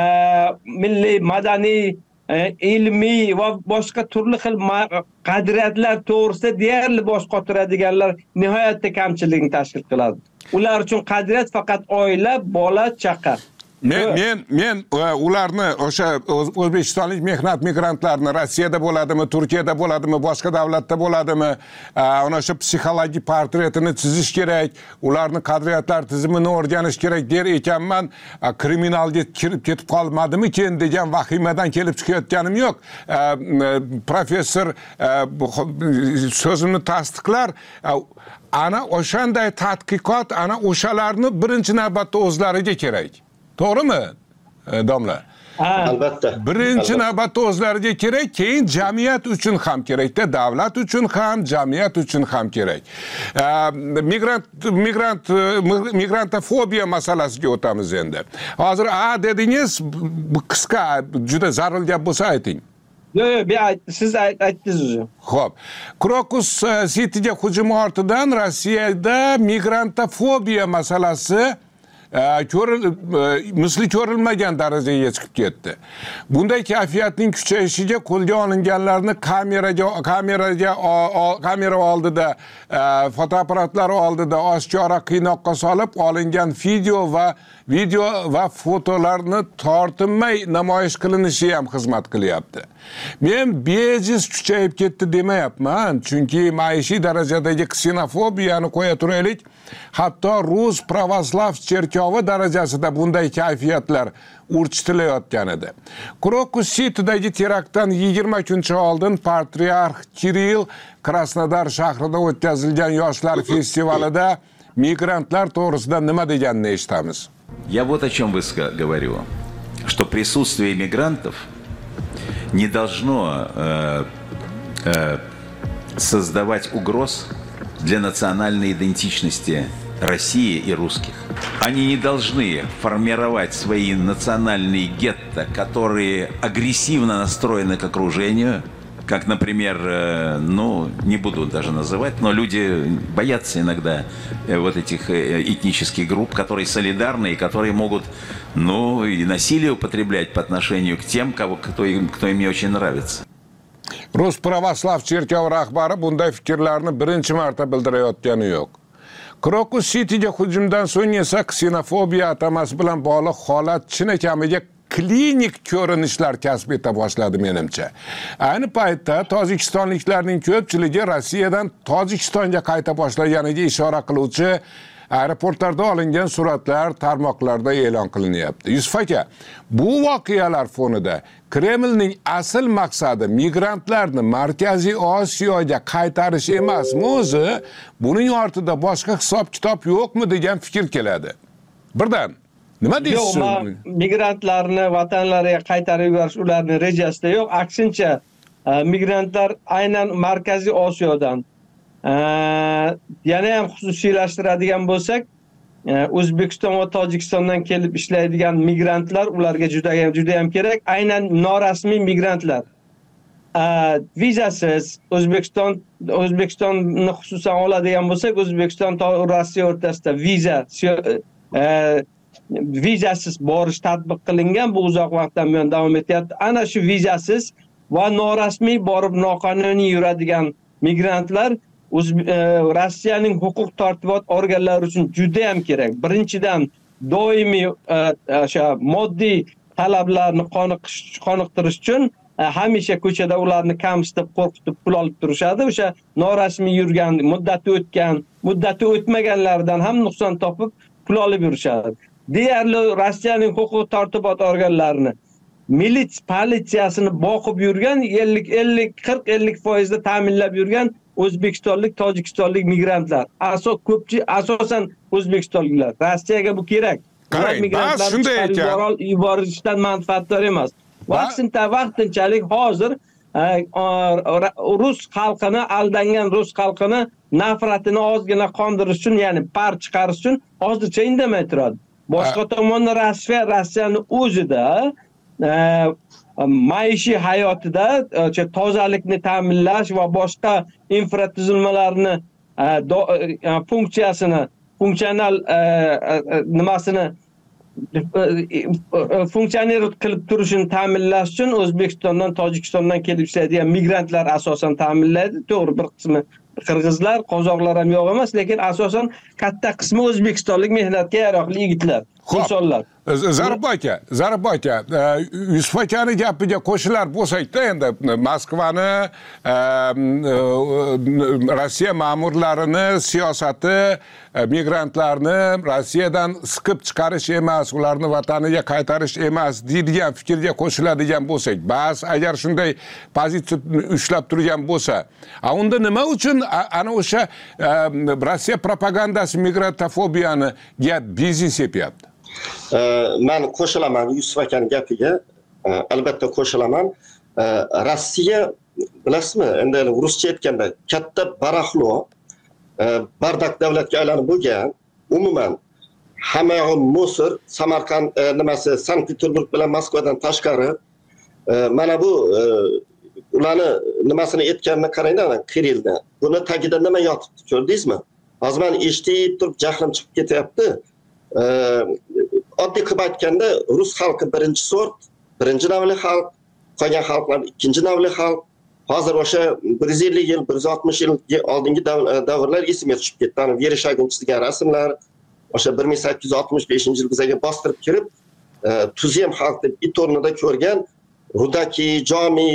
madaniy, ilmiy va boshqa turli xil qadriyatlar to'g'risida deyarli bosh qotiradiganlar nihoyatda kamchilikni tashkil qiladi. Ular uchun qadriyat faqat oila, bola, chaqa. Men ularni o'sha o'zbekistonlik mehnat migrantlarini Rossiyada bo'ladimi, Turkiyada bo'ladimi, boshqa davlatda bo'ladimi, ana shu psixologik portretini chizish kerak, ularni qadriyatlar tizimini o'rganish kerak der ekanman. Kriminalga kirib ketib qolmadimikin degan vahimadan kelib chiqayotganim yo'q. Professor so'zimni tasdiqlar. Ana o'shanday tadqiqot ana o'shalarni birinchi navbatda o'zlariga kerak. To'g'rimi, domla? Albatta. Birinchi navbatda o'zlariga kerak, keyin jamiyat uchun ham kerak-da, davlat uchun ham, jamiyat uchun ham kerak. Migrantofobiya masalasiga o'tamiz endi. Hozir dedingiz, qisqa, juda zarur gap bo'lsa ayting. Yo'q, siz aytdingiz o'zi. Xo'p. Krokus City'ga hujum ortidan Rossiyada migrantofobiya masalasi misli ko'rilmagan darajaga chiqib ketdi. Bunday kayfiyatning kuchayishiga qo'lga olinganlarni kamera oldida, fotoapparatlar oldida oshkora qiynoqqa solib olingan video va fotolarni tortinmay namoyish qilinishi ham xizmat qilyapti. Men bejiz kuchayib ketdi demayapman, chunki maishiy darajadagi ksenofobiyani qo'ya turaylik, hatto Rus pravoslav cherkovi darajasida bunday kayfiyatlar urchitilayotgan edi. Krokus City'dagi teraktdan 20 kuncha oldin patriarx Kirill Krasnodar shahrida o'tkazilgan yoshlar festivalida migrantlar to'g'risida nima deganini eshitamiz. Я вот о чем говорю, что присутствие мигрантов не должно создавать угроз для национальной идентичности России и русских. Они не должны формировать свои национальные гетто, которые агрессивно настроены к окружению, как, например, не буду даже называть, но люди боятся иногда вот этих этнических групп, которые солидарны и которые могут, и насилие употреблять по отношению к тем, кто им не очень нравится. Rus pravoslav cherkovi rahbari bunday fikrlarni birinchi marta bildirayotgani yo'q. Krokus City'ga hujumdan so'ng esa ksenofobiya atamasi bilan bog'liq holat chinakamiga klinik ko'rinishlar kasb eta boshladi menimcha. Ayni paytda tojikistonliklarning ko'pchiligi Rossiyadan Tojikistonga qayta boshlaganiga ishora qiluvchi aeroportlarda olingan suratlar tarmoqlarda e'lon qilinyapti. Yusuf aka, bu voqealar fonida Kremlning asl maqsadi migrantlarni Markaziy Osiyoga qaytarish emasmi o'zi? Buning ortida boshqa hisob-kitob yo'qmi degan fikr keladi. Birdan nima deysiz? Yo'q, migrantlarni vatanlariga qaytarib yuborish ularning rejasida yo'q. Aksincha, migrantlar aynan Markaziy Osiyodan yana ham xususiylashtiradigan bo'lsak, O'zbekiston va Tojikistondan kelib ishlaydigan migrantlar ularga juda ham kerak. Aynan norasmiy migrantlar. vizasiz O'zbekistonni xususan oladigan bo'lsak, O'zbekiston Rossiya o'rtasida vizasiz borish tatbiq qilingan. Bu uzoq vaqtdan buyon davom etyapti. Ana shu vizasiz va norasmiy borib noqonuniy yuradigan migrantlar Rossiyaning huquq tartibot organlari uchun juda ham kerak. Birinchidan doimiy o'sha moddiy talablarni qoniqtirish uchun hamisha ko'chada ularni kamsitib, qo'rqitib pul olib turishadi. O'sha norasmiy yurgan, muddati o'tmaganlardan ham nuqson topib pul olib yurishadi. Deyarli Rossiyaning huquq tartibot organlarini, politsiyasini boqib yurgan 40-50% ta'minlab yurgan O'zbekistonlik, Tojikistonlik migrantlar. Asosan O'zbekistonliklar. Rossiyaga bu kerak. Migrantlarni yuborishdan manfaatdor emas. Vaqtinchalik hozir rus xalqini, aldangan rus xalqini nafratini ozgina qondirish uchun, ya'ni par chiqarish uchun hozircha indamay turadi. Boshqa tomondan Rossiyani o'zida maishiy hayotida tozalikni ta'minlash va boshqa infratuzilmalarni funksional funksioner qilib turishini ta'minlash uchun O'zbekistondan, Tojikistondan kelib ishlaydigan migrantlar asosan ta'minlaydi. To'g'ri, bir qismi qirg'izlar, qozoqlar ham yo'q emas, lekin asosan katta qismi o'zbekistonlik mehnatga yaroqli yigitlar, insonlar. Zarib aka, Yusuf akani gapiga qo'shilar bo'lsak-da, endi Moskvani, Rossiya ma'murlarini siyosati migrantlarni Rossiyadan siqib chiqarish emas, ularni vataniga qaytarish emas deydigan fikrga qo'shiladigan bo'lsak, ba'zi agar shunday pozitsiya ushlab turgan bo'lsa, unda nima uchun ana o'sha Rossiya propagandasi migrantofobiyaniga biznes yapyapti? Men qo'shilaman Yusuf akaning gapiga, albatta qo'shilaman. Rossiya, bilasizmi, endi ruscha aytganda katta baraxlo, bardak davlatga aylanib bo'lgan, umuman hamma Mosir, Samarqand Sankt-Peterburg bilan Moskvadan tashqari mana bu ularni nimasini aytganini qaranglar, Kirillni. Buni tagida nima yotibdi, ko'rdingizmi? Hozir men eshitib turib jahlim chiqib ketyapti. Oddiy qilib aytganda, rus xalqi birinchi sort, birinchi navli xalq, qolgan xalqlar ikkinchi navli xalq. Hozir o'sha 150 yil, 160 yil oldingi davrlar esimga tushib ketdi. Vereshagin chizgan rasmlar, o'sha 1865-yil bizga bostirib kirib, Tuzem xalq deb it o'rnida ko'rgan Rudaki, Jomi,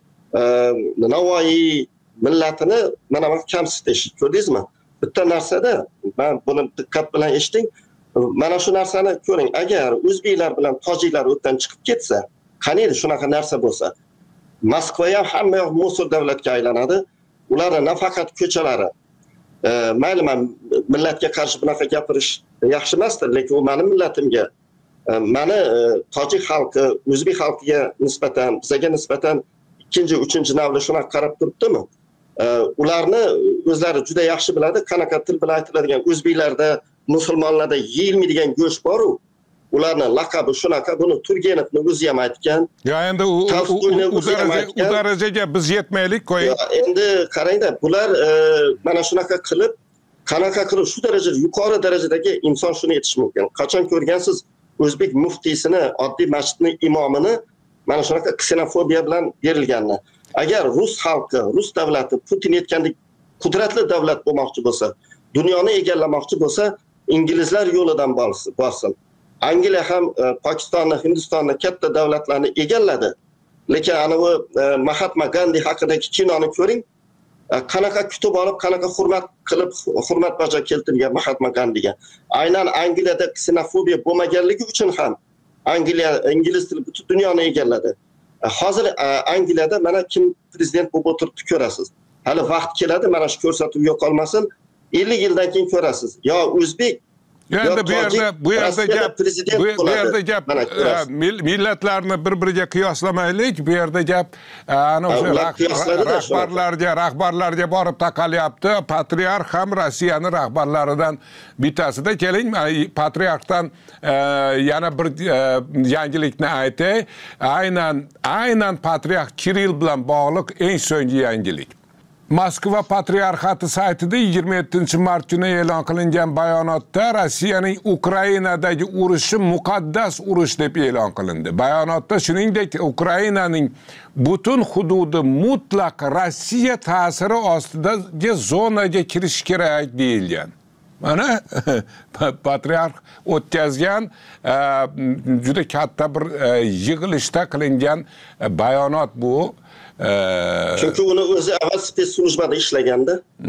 Navoiy millatini mana bu kamsitish, ko'rdingizmi? Bitta narsada, men buni diqqat bilan eshiting. Mana shu narsani ko'ring. Agar o'zbeklar bilan tojiklar o'tdan chiqib ketsa, qanday shunaqa narsa bo'lsa, Moskva ham hamma yoq Mosul davlatga aylanadi. Ularning nafaqat ko'chalari, mayli men millatga qarshi bunaqa gapirish yaxshi emasdir, lekin u mening millatimga, meni tojik xalqi, o'zbek xalqiga nisbatan, bizga nisbatan ikkinchi, uchinchi navli shunaqa qarab turibdimi? Ularni o'zlari juda yaxshi biladi, qanaqa til bilan aytiladigan o'zbeklarda, musulmonlarda yeyilmaydigan go'sht bor-ku, ularning laqabi shunaqa, buni Turgenovni o'zi ham aytgan. Ya endi u darajaga biz yetmaylik qo'ying. Endi qarangda, bular mana shunaqa qilib, qanaqa qilib shu darajada yuqori darajadagi inson shuni aytish mumkin. Qachon ko'rgansiz o'zbek muftiysini, oddiy masjidning imomini mana shunaqa ksenofobiya bilan berilganini. Agar rus xalqi, rus davlati Putin aytgandek qudratli davlat bo'lmoqchi bo'lsa, dunyoni egallamoqchi bo'lsa, inglizlar yo'lidan borsin. Angliya ham Pokistonni, Hindistonni, katta davlatlarni egalladi. Lekin ana bu Mahatma Gandhi haqidagi kinoni ko'ring. Qanaqa kutib olib, qanaqa hurmat qilib, hurmat bajo keltirgan Mahatma Gandhiga. Aynan Angliyada ksenofobiya bo'lmaganligi uchun ham Angliya ingliz tili butun dunyoni egalladi. Hozir Angliyada mana kim prezident bo'lib o'tiribdi ko'rasiz. Hali vaqt keladi, mana shu ko'rsatuv yo'qolmasin. 50 yildan keyin ko'rasiz. Yo o'zbek Endi bu yerda gap millatlarni bir-biriga qiyoslamaylik. Bu yerda gap ana o'sha rahbarlarga borib taqalyapti. Patriarx ham Rossiyaning rahbarlaridan bittasida. Keling, patriarxdan yana bir yangilikni aytay. Aynan patriarx Kirill bilan bog'liq eng so'nggi yangilik. Moskva patriarxati saytida 27-mart kuni e'lon qilingan bayonotda Rossiyaning Ukrainadagi urushi muqaddas urush deb e'lon qilindi. Bayonotda shuningdek Ukrainaning butun hududi mutlaq Rossiya ta'siri ostidagi zonaga kirish kerak deyilgan. Mana patriarx o'tkazgan juda katta bir yig'ilishda qilingan bayonot bu. Chunki uni o'zi avval spetsslujbada ishlaganda.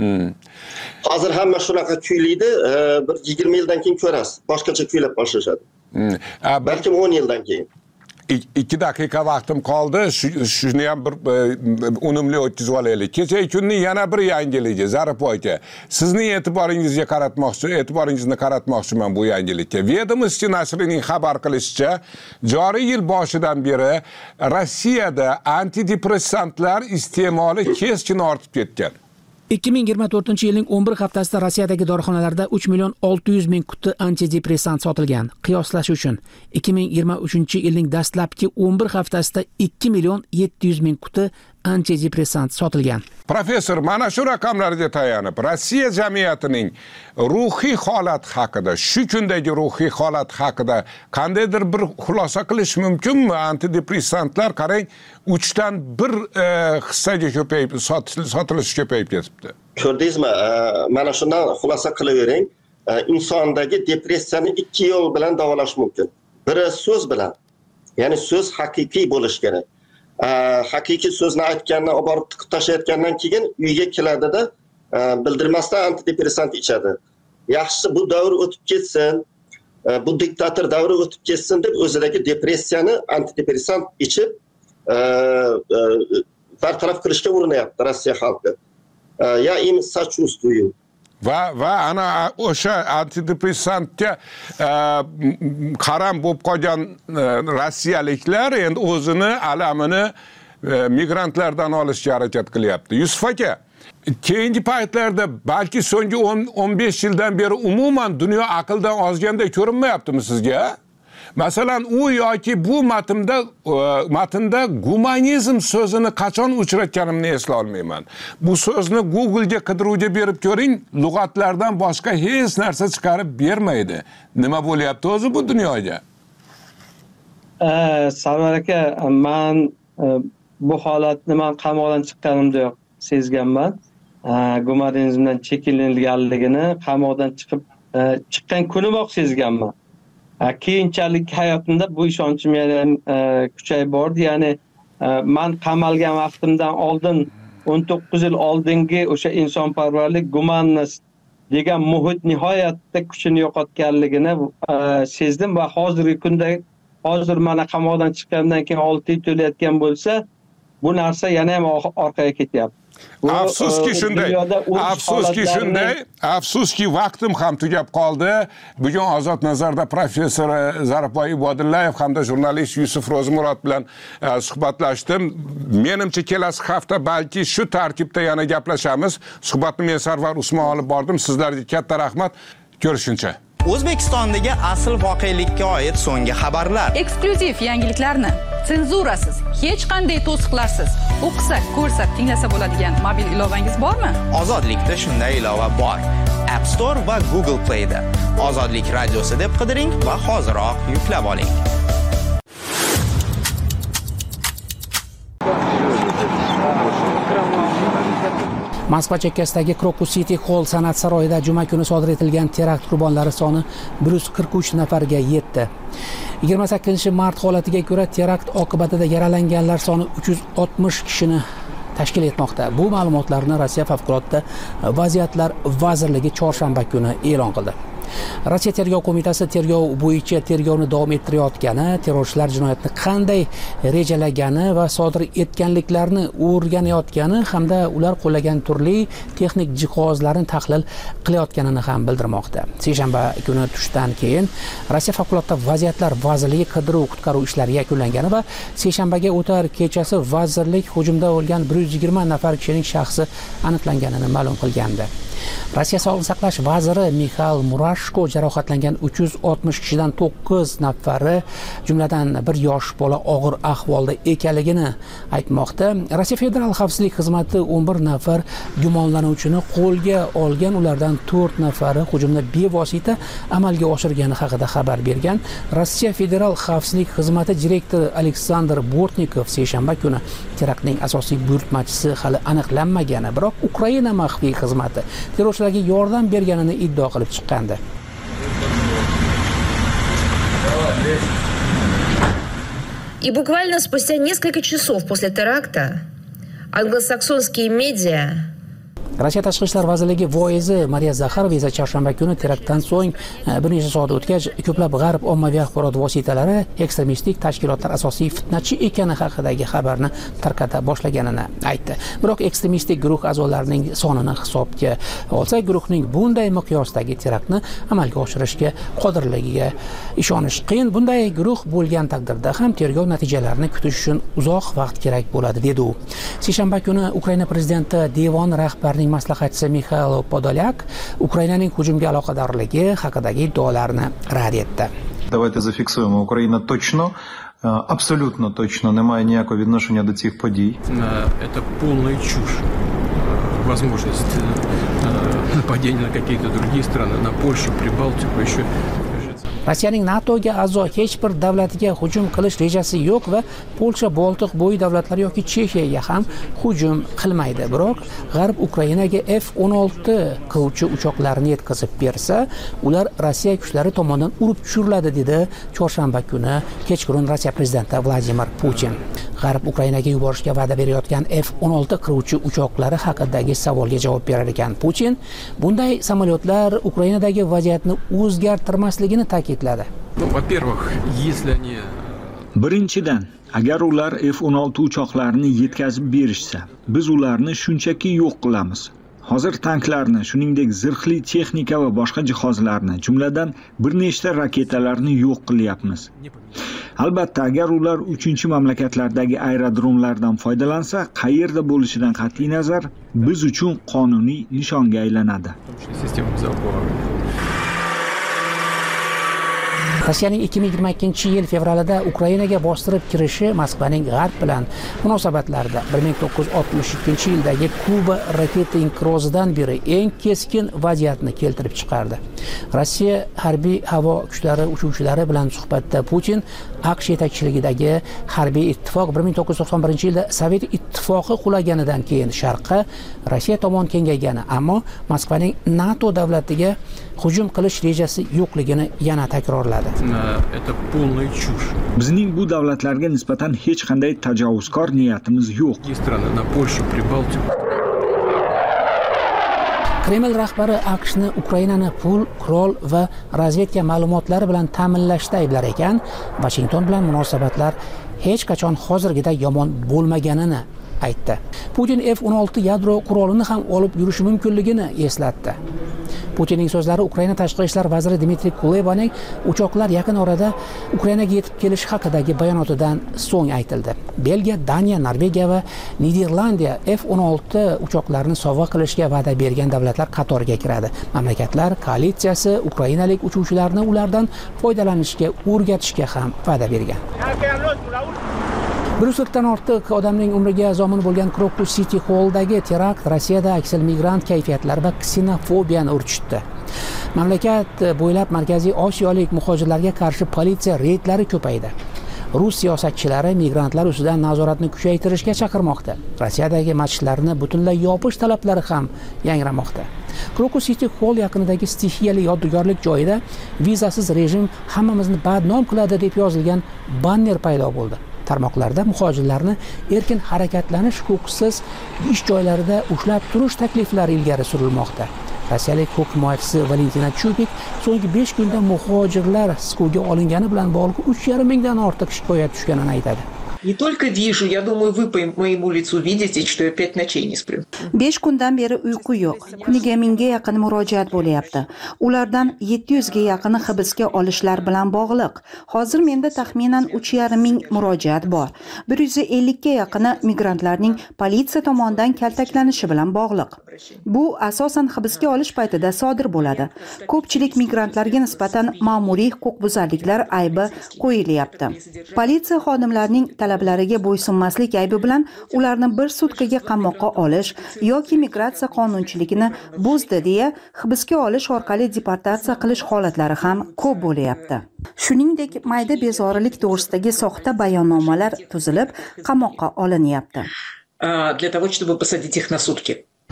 Hozir hamma shunaqa kuylaydi, bir 20 yildan keyin ko'rasiz, boshqacha kuylab boshlashadi. Balkim 10 yildan keyin. 2 daqiqa vaqtim qoldi. Shuni ham bir unumli o'tkazib olaylik. Kecha kunning yana bir yangiligi Zarif aka. Sizning e'tiboringizni qaratmoqchiman bu yangilikka. Vedomosti nashrining xabar qilishicha, joriy yil boshidan beri Rossiyada antidepressantlar iste'moli keskin ortib ketgan. 2024-yilning 11 haftasida Rossiyadagi dorixonalarda 3.600.000 quti antidepressant sotilgan. Qiyoslash uchun 2023-yilning dastlabki 11 haftasida 2.700.000 quti antidepressant sotilgan. Professor, mana shu raqamlarga tayanib, Rossiya jamiyatining ruhiy holati haqida, shu kundagi ruhiy holat haqida qandaydir bir xulosa qilish mumkinmi? Antidepressantlar qarang 3dan 1 hissaga ko'payib, sotilishi ko'payib ketibdi. Ko'rdingizmi? Mana shundan xulosa qilavering. Insondagi depressiyani 2 yo'l bilan davolash mumkin. Biri so'z bilan. Ya'ni so'z haqiqiy bo'lish kerak. Haqiqiy so'zni aytgandan olib borib tiqib tashlayotgandan keyin uyga keladida bildirmasdan antidepressant ichadi. Yaxshisi bu davr o'tib ketsin, bu diktator davri o'tib ketsin deb o'zidagi depressiyani antidepressant ichib bartaraf qilishga urinyapti Rossiya xalqi. Ya im sachuvствую. Va ana o'sha antidepressantga qaram bo'lib qolgan rossiyaliklar endi o'zini alamini migrantlardan olishga harakat qilyapti. Yusuf aka, keyingi paytlarda balki so'nggi 10-15 yildan beri umuman dunyo aqldan ozganday ko'rinmayaptimi sizga? Masalan, u yoki bu matnda gumanizm so'zini qachon uchratganimni esla olmayman. Bu so'zni Google'ga qidiruvga berib ko'ring, lug'atlardan boshqa hech narsa chiqarib bermaydi. Nima bo'lyapti o'zi bu dunyoga? Sarvar aka, men bu holatni men qamoqdan chiqqanimda yo'q sezganman. Gumanizmdan chekinilganligini qamoqdan chiqqan kuniyoq sezganman. Keyinchalik hayotimda bu ishonchim yana kuchayib bordi. Ya'ni men qamalgan vaqtimdan oldin 19 yil oldingi o'sha insonparvarlik, gumanist degan muhit nihoyatda kuchini yo'qotganligini sezdim va hozirgi kunda mana qamoqdan chiqqandan keyin 6 yil to'layotgan bo'lsa, bu narsa yana ham orqaga ketyapti. Afsuski vaqtim ham tugab qoldi. Bugun Ozod nazarda professor Zarifboy Ibodillayev hamda jurnalist Yusuf Ro'zimurod bilan suhbatlashdim. Menimcha kelasi hafta balki shu tarkibda yana gaplashamiz. Suhbatni men Sarvar Usmon olib bordim. Sizlarga katta rahmat. Ko'rishguncha. O'zbekistondagi asl voqelikka oid so'nggi xabarlar, eksklyuziv yangiliklarni, senzurasiz, hech qanday to'siqlarsiz o'qisa, ko'rsa, tinglasa bo'ladigan mobil ilovangiz bormi? Ozodlikda shunday ilova bor. App Store va Google Play da. Ozodlik radiosi deb qidiring va hoziroq yuklab oling. Moskva chekkasidagi Crocus City Hall san'at saroyida juma kuni sodir etilgan terakt qurbonlari soni 143 nafarga yetdi. 28-mart holatiga ko'ra terakt oqibatida yaralanganlar soni 360 kishini tashkil etmoqda. Bu ma'lumotlarni Rossiya favqulodda vaziyatlar vazirligi chorshanba kuni e'lon qildi. Rossiya tergov qo'mitasi tergov bo'yicha tergovni davom ettirayotgani, terrorchilar jinoyatni qanday rejalagani va sodir etganliklarini o'rganayotgani hamda ular qo'llagan turli texnik jihozlarni tahlil qilayotganini ham bildirmoqda. Seshanba kuni tushdan keyin Rossiya favqulodda vaziyatlar vazirligi qidiruv-qutqaruv ishlari yakunlangani va seshanbaga o'tar kechasi vazirlik hujumda o'lgan 120 nafar kishining shaxsi aniqlanganini ma'lum qilgandi. Rossiya sog'liqni saqlash vaziri Mixail Murashko jarohatlangan 360 kishidan 9 nafari, jumladan bir yosh bola og'ir ahvolda ekanligini aytmoqda. Rossiya Federal xavfsizlik xizmati 11 nafar gumonlanuvchini qo'lga olgan, ulardan 4 nafari hujumni bevosita amalga oshirgani haqida xabar bergan. Rossiya Federal xavfsizlik xizmati direktori Aleksandr Bortnikov seshanba kuni teraktning asosiy buyurtmachisi hali aniqlanmagani, biroq Ukraina maxfiy xizmati terrorchilarga yordam berganini iddao qilib chiqqandi. И буквально спустя несколько часов после теракта англосаксонские медиа Rossiya tashqi ishlar vazirligi voizi Mariya Zakharova esa chorshanba kuni teraktdan so'ng bir necha soat o'tgach ko'plab g'arb ommaviy axborot vositalari ekstremistik tashkilotlar asosiy fitnachi ekani haqidagi xabarni tarqata boshlaganini aytdi. Biroq ekstremistik guruh a'zolarining sonini hisobga olsak, guruhning bunday miqyosdagi teraktni amalga oshirishga qodirligiga ishonish qiyin. Bunday guruh bo'lgan taqdirda ham tergov natijalarini kutish uchun uzoq vaqt kerak bo'ladi, dedi u. Seshanba kuni Ukraina prezidenti devon rahbarining maslahatchisi Mixail Podolyak Ukrainaning hujumga aloqadorligi haqidagi iddaolarni rad etdi. Давайте зафіксуємо. Україна точно, абсолютно точно не має ніякого відношення до цих подій. Это полная чушь. Возможность нападения на какие-то другие страны, на Польшу, Прибалтику, еще. Rossiyaning NATOga a'zo hech bir davlatiga hujum qilish rejasi yo'q va Polsha, Boltiq bo'yi davlatlari yoki Chexiyaga ham hujum qilmaydi. Biroq G'arb Ukrainaga F-16 qiruvchi uchoqlarini yetkazib bersa, ular Rossiya kuchlari tomonidan urib tushiriladi, dedi chorshanba kuni kechqurun Rossiya prezidenti Vladimir Putin. G'arb Ukrainaga yuborishga va'da berayotgan F-16 qiruvchi uchoqlari haqidagi savolga javob berar ekan Putin, bunday samolyotlar Ukrainadagi vaziyatni o'zgartirmasligini ta'kidladi. Во-первых, если они Birinchidan, agar ular F-16 uchoqlarini yetkazib berishsa, biz ularni shunchaki yo'q qilamiz. Hozir tanklarni, shuningdek zirhli texnika va boshqa jihozlarni, jumladan bir nechta raketalarni yo'q qilyapmiz. Albatta, agar ular 3-mamlakatlardagi aerodromlardan foydalansa, qayerda bo'lishidan qat'iy nazar biz uchun qonuniy nishonga aylanadi. Rossiyaning 2022-yil fevralida Ukrainaga bostirib kirishi Moskvaning G'arb bilan munosabatlarida 1962-yildagi Kuba raketa inqirozidan beri eng keskin vaziyatni keltirib chiqardi. Rossiya harbiy havo kuchlari uchuvchilari bilan suhbatda Putin AQSh yetakchiligidagi harbiy ittifoq 1991-yilda Sovet ittifoqi qulaganidan keyin sharqqa Rossiya tomon kengaygani, ammo Moskvaning NATO davlatiga hujum qilish rejasi yo'qligini yana takrorladi. Это полная чушь. Bizning bu davlatlarga nisbatan hech qanday tajovuzkor niyatimiz yo'q. Страны на Польшу, Прибалтику. Kreml rahbari AQShni Ukrainani pul, qurol va razvedka ma'lumotlari bilan ta'minlashda ayblar ekan, Washington bilan munosabatlar hech qachon hozirgidek yomon bo'lmaganini aytdi. Putin F-16 yadro qurolini ham olib yurishi mumkinligini eslatdi. Putinning so'zlari Ukraina tashqi ishlar vaziri Dmitriy Kulebaning uchoqlar yaqin orada Ukrainaga yetib kelishi haqidagi bayonotidan so'ng aytildi. Belgiya, Daniya, Norvegiya va Niderlandiya F-16 uchoqlarini sovg'a qilishga va'da bergan davlatlar qatoriga kiradi. Mamlakatlar koalitsiyasi ukrainalik uchuvchilarni ulardan foydalanishga o'rgatishga ham va'da bergan. 140 dan ortiq odamning umriga zomin bo'lgan Crocus City Hall'dagi terakt Rossiyada aksal migrant kayfiyatlari va ksenofobiyani urchitdi. Mamlakat bo'ylab Markaziy Osiyolik muhojirlarga qarshi politsiya reydlari ko'paydi. Rus siyosatchilari migrantlar ustidan nazoratni kuchaytirishga chaqirmoqda. Rossiyadagi masjidlarni butunlay yopish talablari ham yangramoqda. Crocus City Hall yaqinidagi stixiyali yodgorlik joyida vizasiz rejim hammamizni badnom qiladi deb yozilgan banner paydo bo'ldi. Tarmoqlarda muhojirlarni erkin harakatlanish huquqisiz ish joylarida ushlab turish takliflari ilgari surilmoqda. Rossiyalik huquq himoyachisi Valentina Chupik so'nggi 5 kunda muhojirlar siquvga olingani bilan bog'liq 3,5 mingdan ortiq shikoyat tushganini aytadi. Не только вижу, я думаю, вы по моему лицу видите, что я 5 ночей не сплю. 5 kundan beri uyqu yo'q. Kuniga 1000 ga yaqin murojaat bo'lyapti. Ulardan 700 ga yaqini hibsga olishlar bilan bog'liq. Hozir menda taxminan 3,5 ming murojaat bor. 150 ga yaqini migrantlarning politsiya tomonidan kaltaklanishi bilan bog'liq. Bu asosan hibsga olish paytida sodir bo'ladi. Ko'pchilik migrantlarga nisbatan ma'muriy huquqbuzarliklar aybi qo'yilyapti. Politsiya xodimlarining talablariga bo'ysunmaslik aybi bilan ularni bir sutkaga qamoqqa olish yoki migratsiya qonunchiligini buzdi deya hibsga olish orqali deportatsiya qilish holatlari ham ko'p bo'lyapti. Shuningdek, mayda bezorilik to'g'risidagi soxta bayonnomalar tuzilib, qamoqqa olinyapti. Для того, чтобы посадить их на сутки.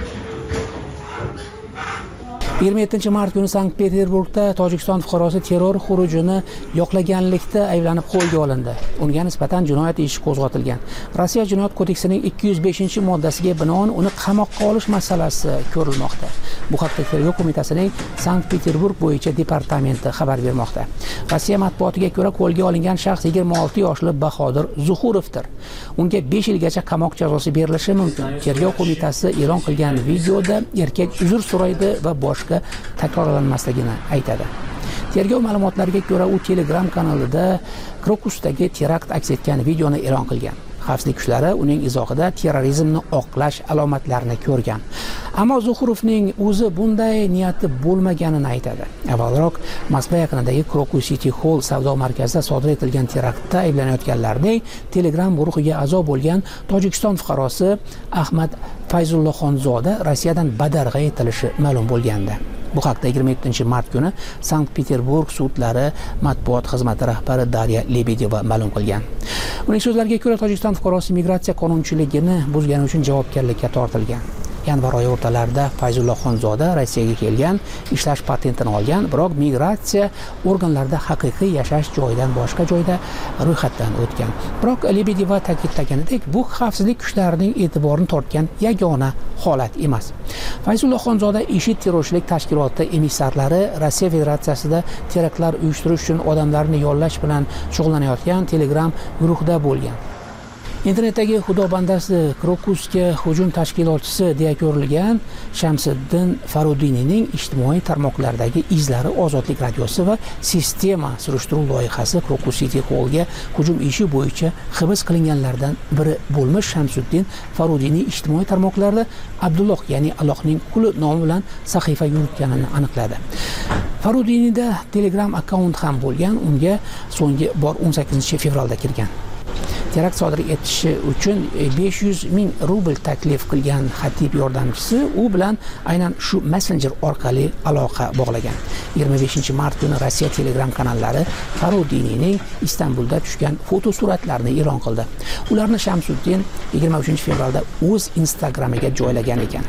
27 mart kuni Sankt-Peterburgda Tojikiston fuqarosi terror xurujini yoqlaganlikda ayblanib qo'lga olindi. Unga nisbatan jinoyat ishi qo'zg'atilgan. Rossiya Jinoyat kodeksining 205-moddasiga binoan uni qamoqqa olish masalasi ko'rilmoqda. Bu haqda Tergov qo'mitasining Sankt-Peterburg bo'yicha departamenti xabar bermoqda. Rossiya matbuotiga ko'ra qo'lga olingan shaxs 26 yoshli Bahodir Zuhurovdir. Unga 5 yilgacha qamoq jazosi berilishi mumkin. Tergov qo'mitasi e'lon qilgan videoda erkak uzr so'raydi va boshqa takrorlanmasligini aytadi. Tergov ma'lumotlariga ko'ra, u Telegram kanalida Krokusdagi terakt aks etgan videoni e'lon qilgan. Xavfsizlik kuchlari uning izohida terrorizmni oqlash alomatlarini ko'rgan. Ammo Zuhurovning o'zi bunday niyati bo'lmaganini aytadi. Avvalroq Moskva yaqinidagi Krokus City Hall savdo markazida sodir etilgan teraktda ayblanayotganlarning Telegram guruhiga a'zo bo'lgan Tojikiston fuqarosi Ahmad Fayzullohxonzoda Rossiyadan badarg'a etilishi ma'lum bo'lgandi. Bu haqda 27 mart kuni Sankt-Peterburg sudlari matbuot xizmati rahbari Darya Lebedeva ma'lum qilgan. Uning so'zlariga ko'ra, Tojikiston fuqarosi migratsiya qonunchiligini buzgani uchun javobgarlikka tortilgan. Yanvar oyi o'rtalarida Fayzullohxonzoda Rossiyaga kelgan, ishlash patentini olgan, biroq migratsiya organlarida haqiqiy yashash joyidan boshqa joyda ro'yxatdan o'tgan. Biroq Lebedeva ta'kidlaganidek, bu xavfsizlik kuchlarining e'tiborini tortgan yagona holat emas. Fayzullohxonzoda IShID terrorchilik tashkiloti emissarlari Rossiya Federatsiyasida teraktlar uyushtirish uchun odamlarni yollash bilan shug'ullanayotgan Telegram guruhida bo'lgan. Internetdagi xudobandasi Krokusga hujum tashkilotchisi deya ko'rilgan Shamsiddin Farudiyning ijtimoiy tarmoqlardagi izlari Ozodlik radiosi va sistema surishtiruv loyihasi Krokus City Hallga hujum ishi bo'yicha hibs qilinganlardan biri bo'lmish Shamsiddin Farudiyning ijtimoiy tarmoqlarda Abdulloh, ya'ni Allohning quli nomi bilan sahifa yuritganini aniqladi. Farudiyda Telegram akkaunt ham bo'lgan, unga so'nggi bor 18 fevralda kirgan. Terakt sodir etishi uchun 500 ming rubl taklif qilgan xatib yordamchisi u bilan aynan shu messenger orqali aloqa bog'lagan. 25 mart kuni Rossiya Telegram kanallari Farudiyning Istanbulda tushgan fotosuratlarini e'lon qildi. Ularni Shamsiddin 23 fevralda o'z Instagramiga joylagan ekan.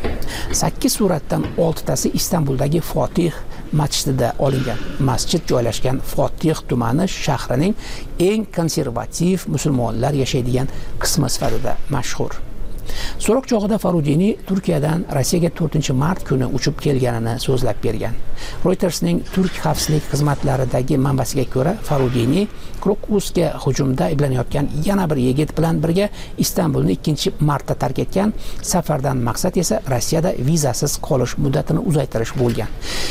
8 suratdan 6tasi Istanbuldagi Fotih masjidida olingan. Masjid joylashgan Fotih tumani shahrining eng konservativ musulmonlar yashaydigan qismi sifatida mashhur. So'roq chog'ida Farudiyni Turkiyadan Rossiyaga 4-mart kuni uchib kelganini so'zlab bergan. Reutersning Turk xavfsizlik xizmatlaridagi manbasiga ko'ra, Farudiyni Krokusga hujumda ayblanayotgan yana bir yigit bilan birga Istanbulni 2-martda tark etgan. Safardan maqsad esa Rossiyada vizasiz qolish muddatini uzaytirish bo'lgan.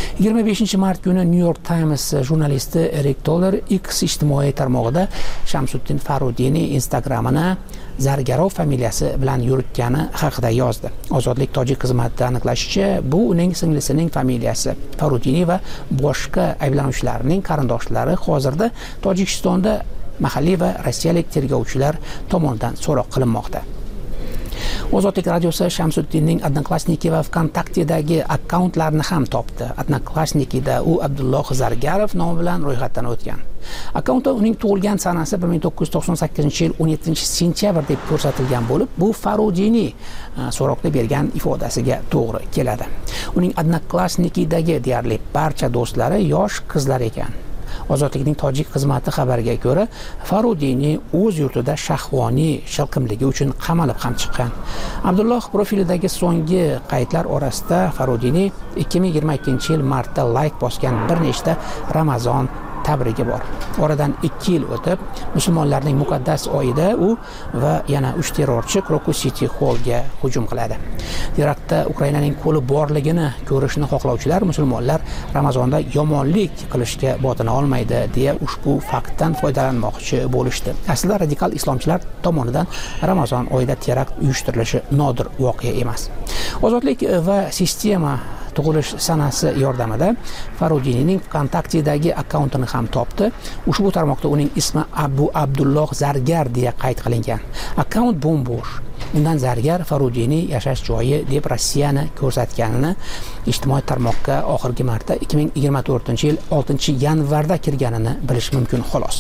25 mart kuni New York Times jurnalisti Eric Toller X ijtimoiy tarmog'ida Shamsiddin Farudiyni Instagramini Zargarov familiyasi bilan yuritgani haqida yozdi. Ozodlik tojik xizmati aniqlashicha, bu uning singlisining familiyasi. Farudiyni va boshqa ayblanuvchilarning qarindoshlari hozirda Tojikistonda mahalliy va rossiyalik tergovchilar tomonidan so'roq qilinmoqda. Ozodlik radiosi Shamsiddinning Odnoklassniki va VKontaktedagi akkauntlarini ham topdi. Odnoklassnikida u Abdulloh Zargarov nomi bilan ro'yxatdan o'tgan. Akkauntda uning tug'ilgan sanasi 1998-yil 17-sentyabr deb ko'rsatilgan bo'lib, bu Farudiyni so'roqda bergan ifodasiga to'g'ri keladi. Uning Odnoklassnikidagi deyarli barcha do'stlari yosh qizlar ekan. Ozodlikning tojik xizmati xabariga ko'ra, Farudiyni o'z yurtida shahvoniy shilqimligi uchun qamalib ham chiqqan. Abdulloh profilidagi so'nggi qaydlar orasida Farudiyni 2022-yil martda layk bosgan bir nechta Ramazon tabrigi bor. Oradan 2 yil o'tib, musulmonlarning muqaddas oyida u va yana 3 terrorchi Crocus City Hallga hujum qiladi. Teraktda Ukrainaning qo'li borligini ko'rishni xohlovchilar musulmonlar Ramazonda yomonlik qilishga botina olmaydi deya ushbu faktdan foydalanmoqchi bo'lishdi. Aslida radikal islomchilar tomonidan Ramazon oyida terakt uyushtirilishi nodir voqea emas. Ozodlik va sistema tug'ilish sanasi yordamida Farudiyning kontaktidagi akkauntini ham topdi. Ushbu tarmoqda uning ismi Abu Abdulloh Zargar deya qayd qilingan. Akkaunt bo'm-bo'sh. Undan Zargar Farudiyning yashash joyi deb Rossiyani ko'rsatganini ijtimoiy tarmoqqa oxirgi marta 2024-yil 6-yanvarda kirganini bilish mumkin xolos.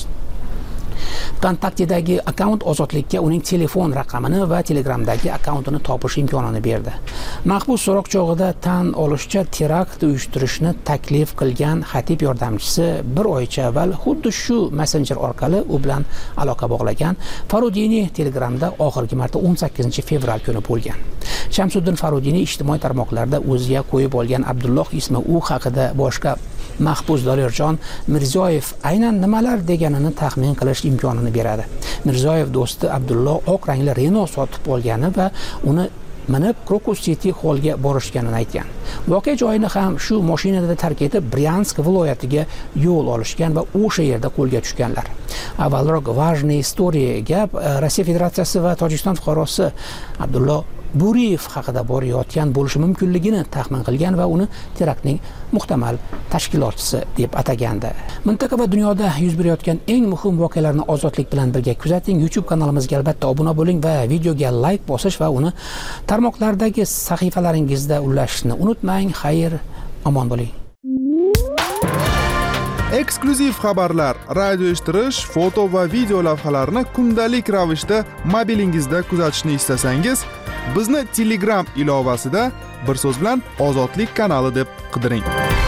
Kontaktidagi akkaunt ozodlikka uning telefon raqamini va Telegramdagi akkauntini topish imkonini berdi. Mahbus so'roq chog'ida tan olishicha terakt uyushtirishni taklif qilgan xatib yordamchisi bir oycha avval xuddi shu messenjer orqali u bilan aloqa bog'lagan. Farudiyni Telegramda oxirgi marta 18-fevral kuni bo'lgan. Shamsuddin Farudiyni ijtimoiy tarmoqlarda o'ziga qo'yib olgan Abdulloh ismi u haqida boshqa mahbus Dolirjon Mirzoyev aynan nimalar deganini taxmin qilish imkonini beradi. Mirzoyev do'sti Abdulloh oq rangli Renault sotib olgani va uni minib Crocus City Hallga borishganini aytgan. Voqea joyini ham shu mashinada tark etib Bryansk viloyatiga yo'l olishgan va o'sha yerda qo'lga tushganlar. Avvalroq Vajniy Story gap Rossiya Federatsiyasi va Tojikiston fuqarosi Abdulloh Buriyev haqida borayotgan bo'lishi mumkinligini taxmin qilgan va uni teraktning muhtamal tashkilotchisi deb atagandi. Mintaqa va dunyoda yuz berayotgan eng muhim voqealarni ozodlik bilan birga kuzating. YouTube kanalimizga albatta obuna bo'ling va videoga like bosish va uni tarmoqlardagi sahifalaringizda ulashishni unutmang. Xayr, omon bo'ling. Eksklyuziv xabarlar, radio eshittirish, foto va video lavhalarni kundalik ravishda mobilingizda kuzatishni istasangiz, bizni Telegram ilovasida bir so'z bilan Ozodlik kanali deb qidiring.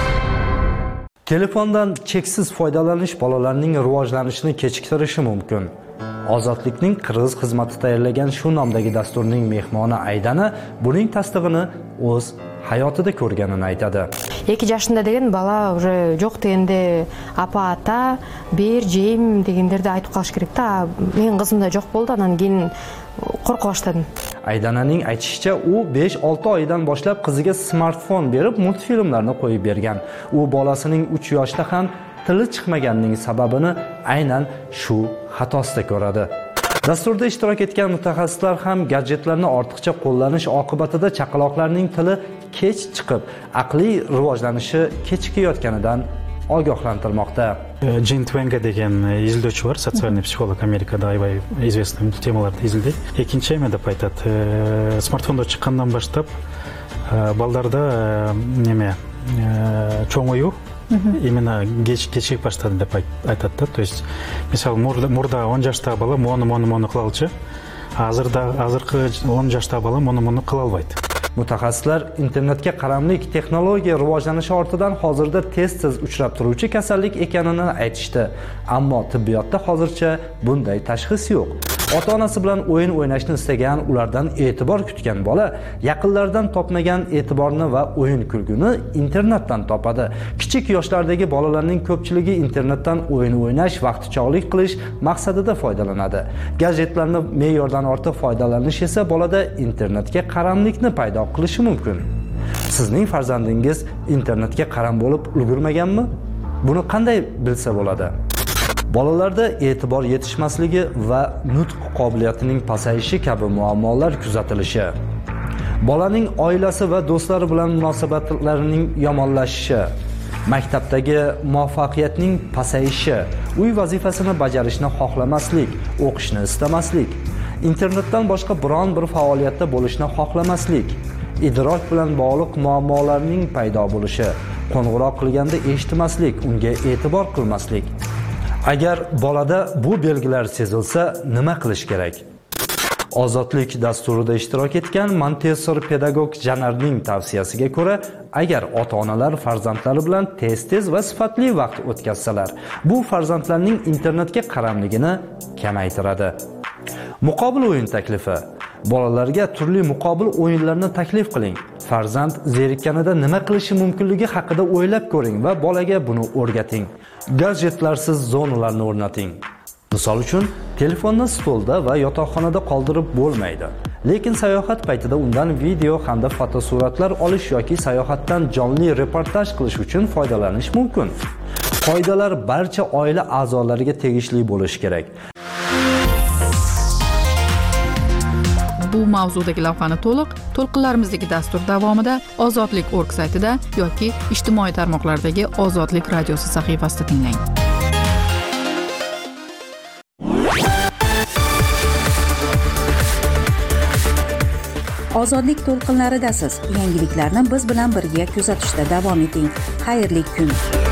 Telefondan cheksiz foydalanish bolalarning rivojlanishini kechiktirishi mumkin. Ozodlikning qirg'iz xizmati tayyorlagan shu nomdagi dasturning mehmoni Aydana buning tasdig'ini o'z hayotida ko'rganini aytadi. 2 yoshында деген бала уже жоқ дегенде апа ата бер жейм дегендерди айтып калыш керек да. Менин кызымда жоқ болду, анан кийин корко баштадым. Aydananing aytishicha, u 5-6 oydan boshlab qiziga smartfon berib multfilmlarni qo'yib bergan. U bolasining 3 yoshda ham tili chiqmaganining sababini aynan shu xatosida ko'radi. Dasturda ishtirok etgan mutaxassislar ham gadjetlarni ortiqcha qo'llanish oqibatida chaqaloqlarning tili kech chiqib, aqliy rivojlanishi kechikayotganidan ogohlantirmoqda. Джин Твенга degan izlovchi bor, sotsiальный psixolog, Amerikada aybay известный temalarda izlaydi. Ikkinchi emada aytadi, smartfonda chiqqandan boshlab ballarda nima cho'ngoyu именно kechikib boshladi deb aytadi. То есть, misol murda 10 yoshda bola moni qilalchi, hozirgi 10 yoshda bola moni qila olmaydi. Mutaxassislar internetga qaramlik texnologiya rivojlanishi ortidan hozirda tez uchrab turuvchi kasallik ekanini aytishdi. Ammo tibbiyotda hozircha bunday tashxis yo'q. Ota-onasi bilan o'yin o'ynashni istagan, ulardan e'tibor kutgan bola yaqinlaridan topmagan e'tiborni va o'yin kulguni internetdan topadi. Kichik yoshlardagi bolalarning ko'pchiligi internetdan o'yin o'ynash, vaqtichog'lik qilish maqsadida foydalanadi. Gadjetlarni me'yordan ortiq foydalanish esa bolada internetga qaramlikni paydo qilishi mumkin. Sizning farzandingiz internetga qaram bo'lib ulgurmaganmi? Buni qanday bilsa bo'ladi? Bolalarda e'tibor yetishmasligi va nutq qobiliyatining pasayishi kabi muammolar kuzatilishi, bolaning oilasi va do'stlari bilan munosabatlarining yomonlashishi, maktabdagi muvaffaqiyatning pasayishi, uy vazifasini bajarishni xohlamaslik, o'qishni istamaslik, internetdan boshqa biron bir faoliyatda bo'lishni xohlamaslik, idrok bilan bog'liq muammolarning paydo bo'lishi, qo'ng'iroq qilganda eshitmaslik, unga e'tibor qilmaslik. Agar bolada bu belgilar sezilsa, nima qilish kerak? Ozodlik dasturida ishtirok etgan Montessori pedagog Janarning tavsiyasiga ko'ra, agar ota-onalar farzandlari bilan tez va sifatli vaqt o'tkazsalar, bu farzandlarning internetga qaramligini kamaytiradi. Muqobil o'yin taklifi. Bolalarga turli muqobil o'yinlarni taklif qiling. Farzand zerikkanida nima qilishi mumkinligi haqida o'ylab ko'ring va bolaga buni o'rgating. Gadjetlarsiz zonalarni o'rnating. Misol uchun, telefonni stolda va yotoqxonada qoldirib bo'lmaydi. Lekin sayohat paytida undan video hamda fotosuratlar olish yoki sayohatdan jonli reportaj qilish uchun foydalanish mumkin. Qoidalar barcha oila a'zolariga tegishli bo'lishi kerak. Bu mavzudagi lavhani to'lqinlarimizdagi dastur davomida ozodlik.org saytida yoki ijtimoiy tarmoqlardagi Ozodlik radiosi sahifasida tinglang. Ozodlik to'lqinlaridasiz. Yangiliklarni biz bilan birga kuzatishda davom eting. Xayrli kun.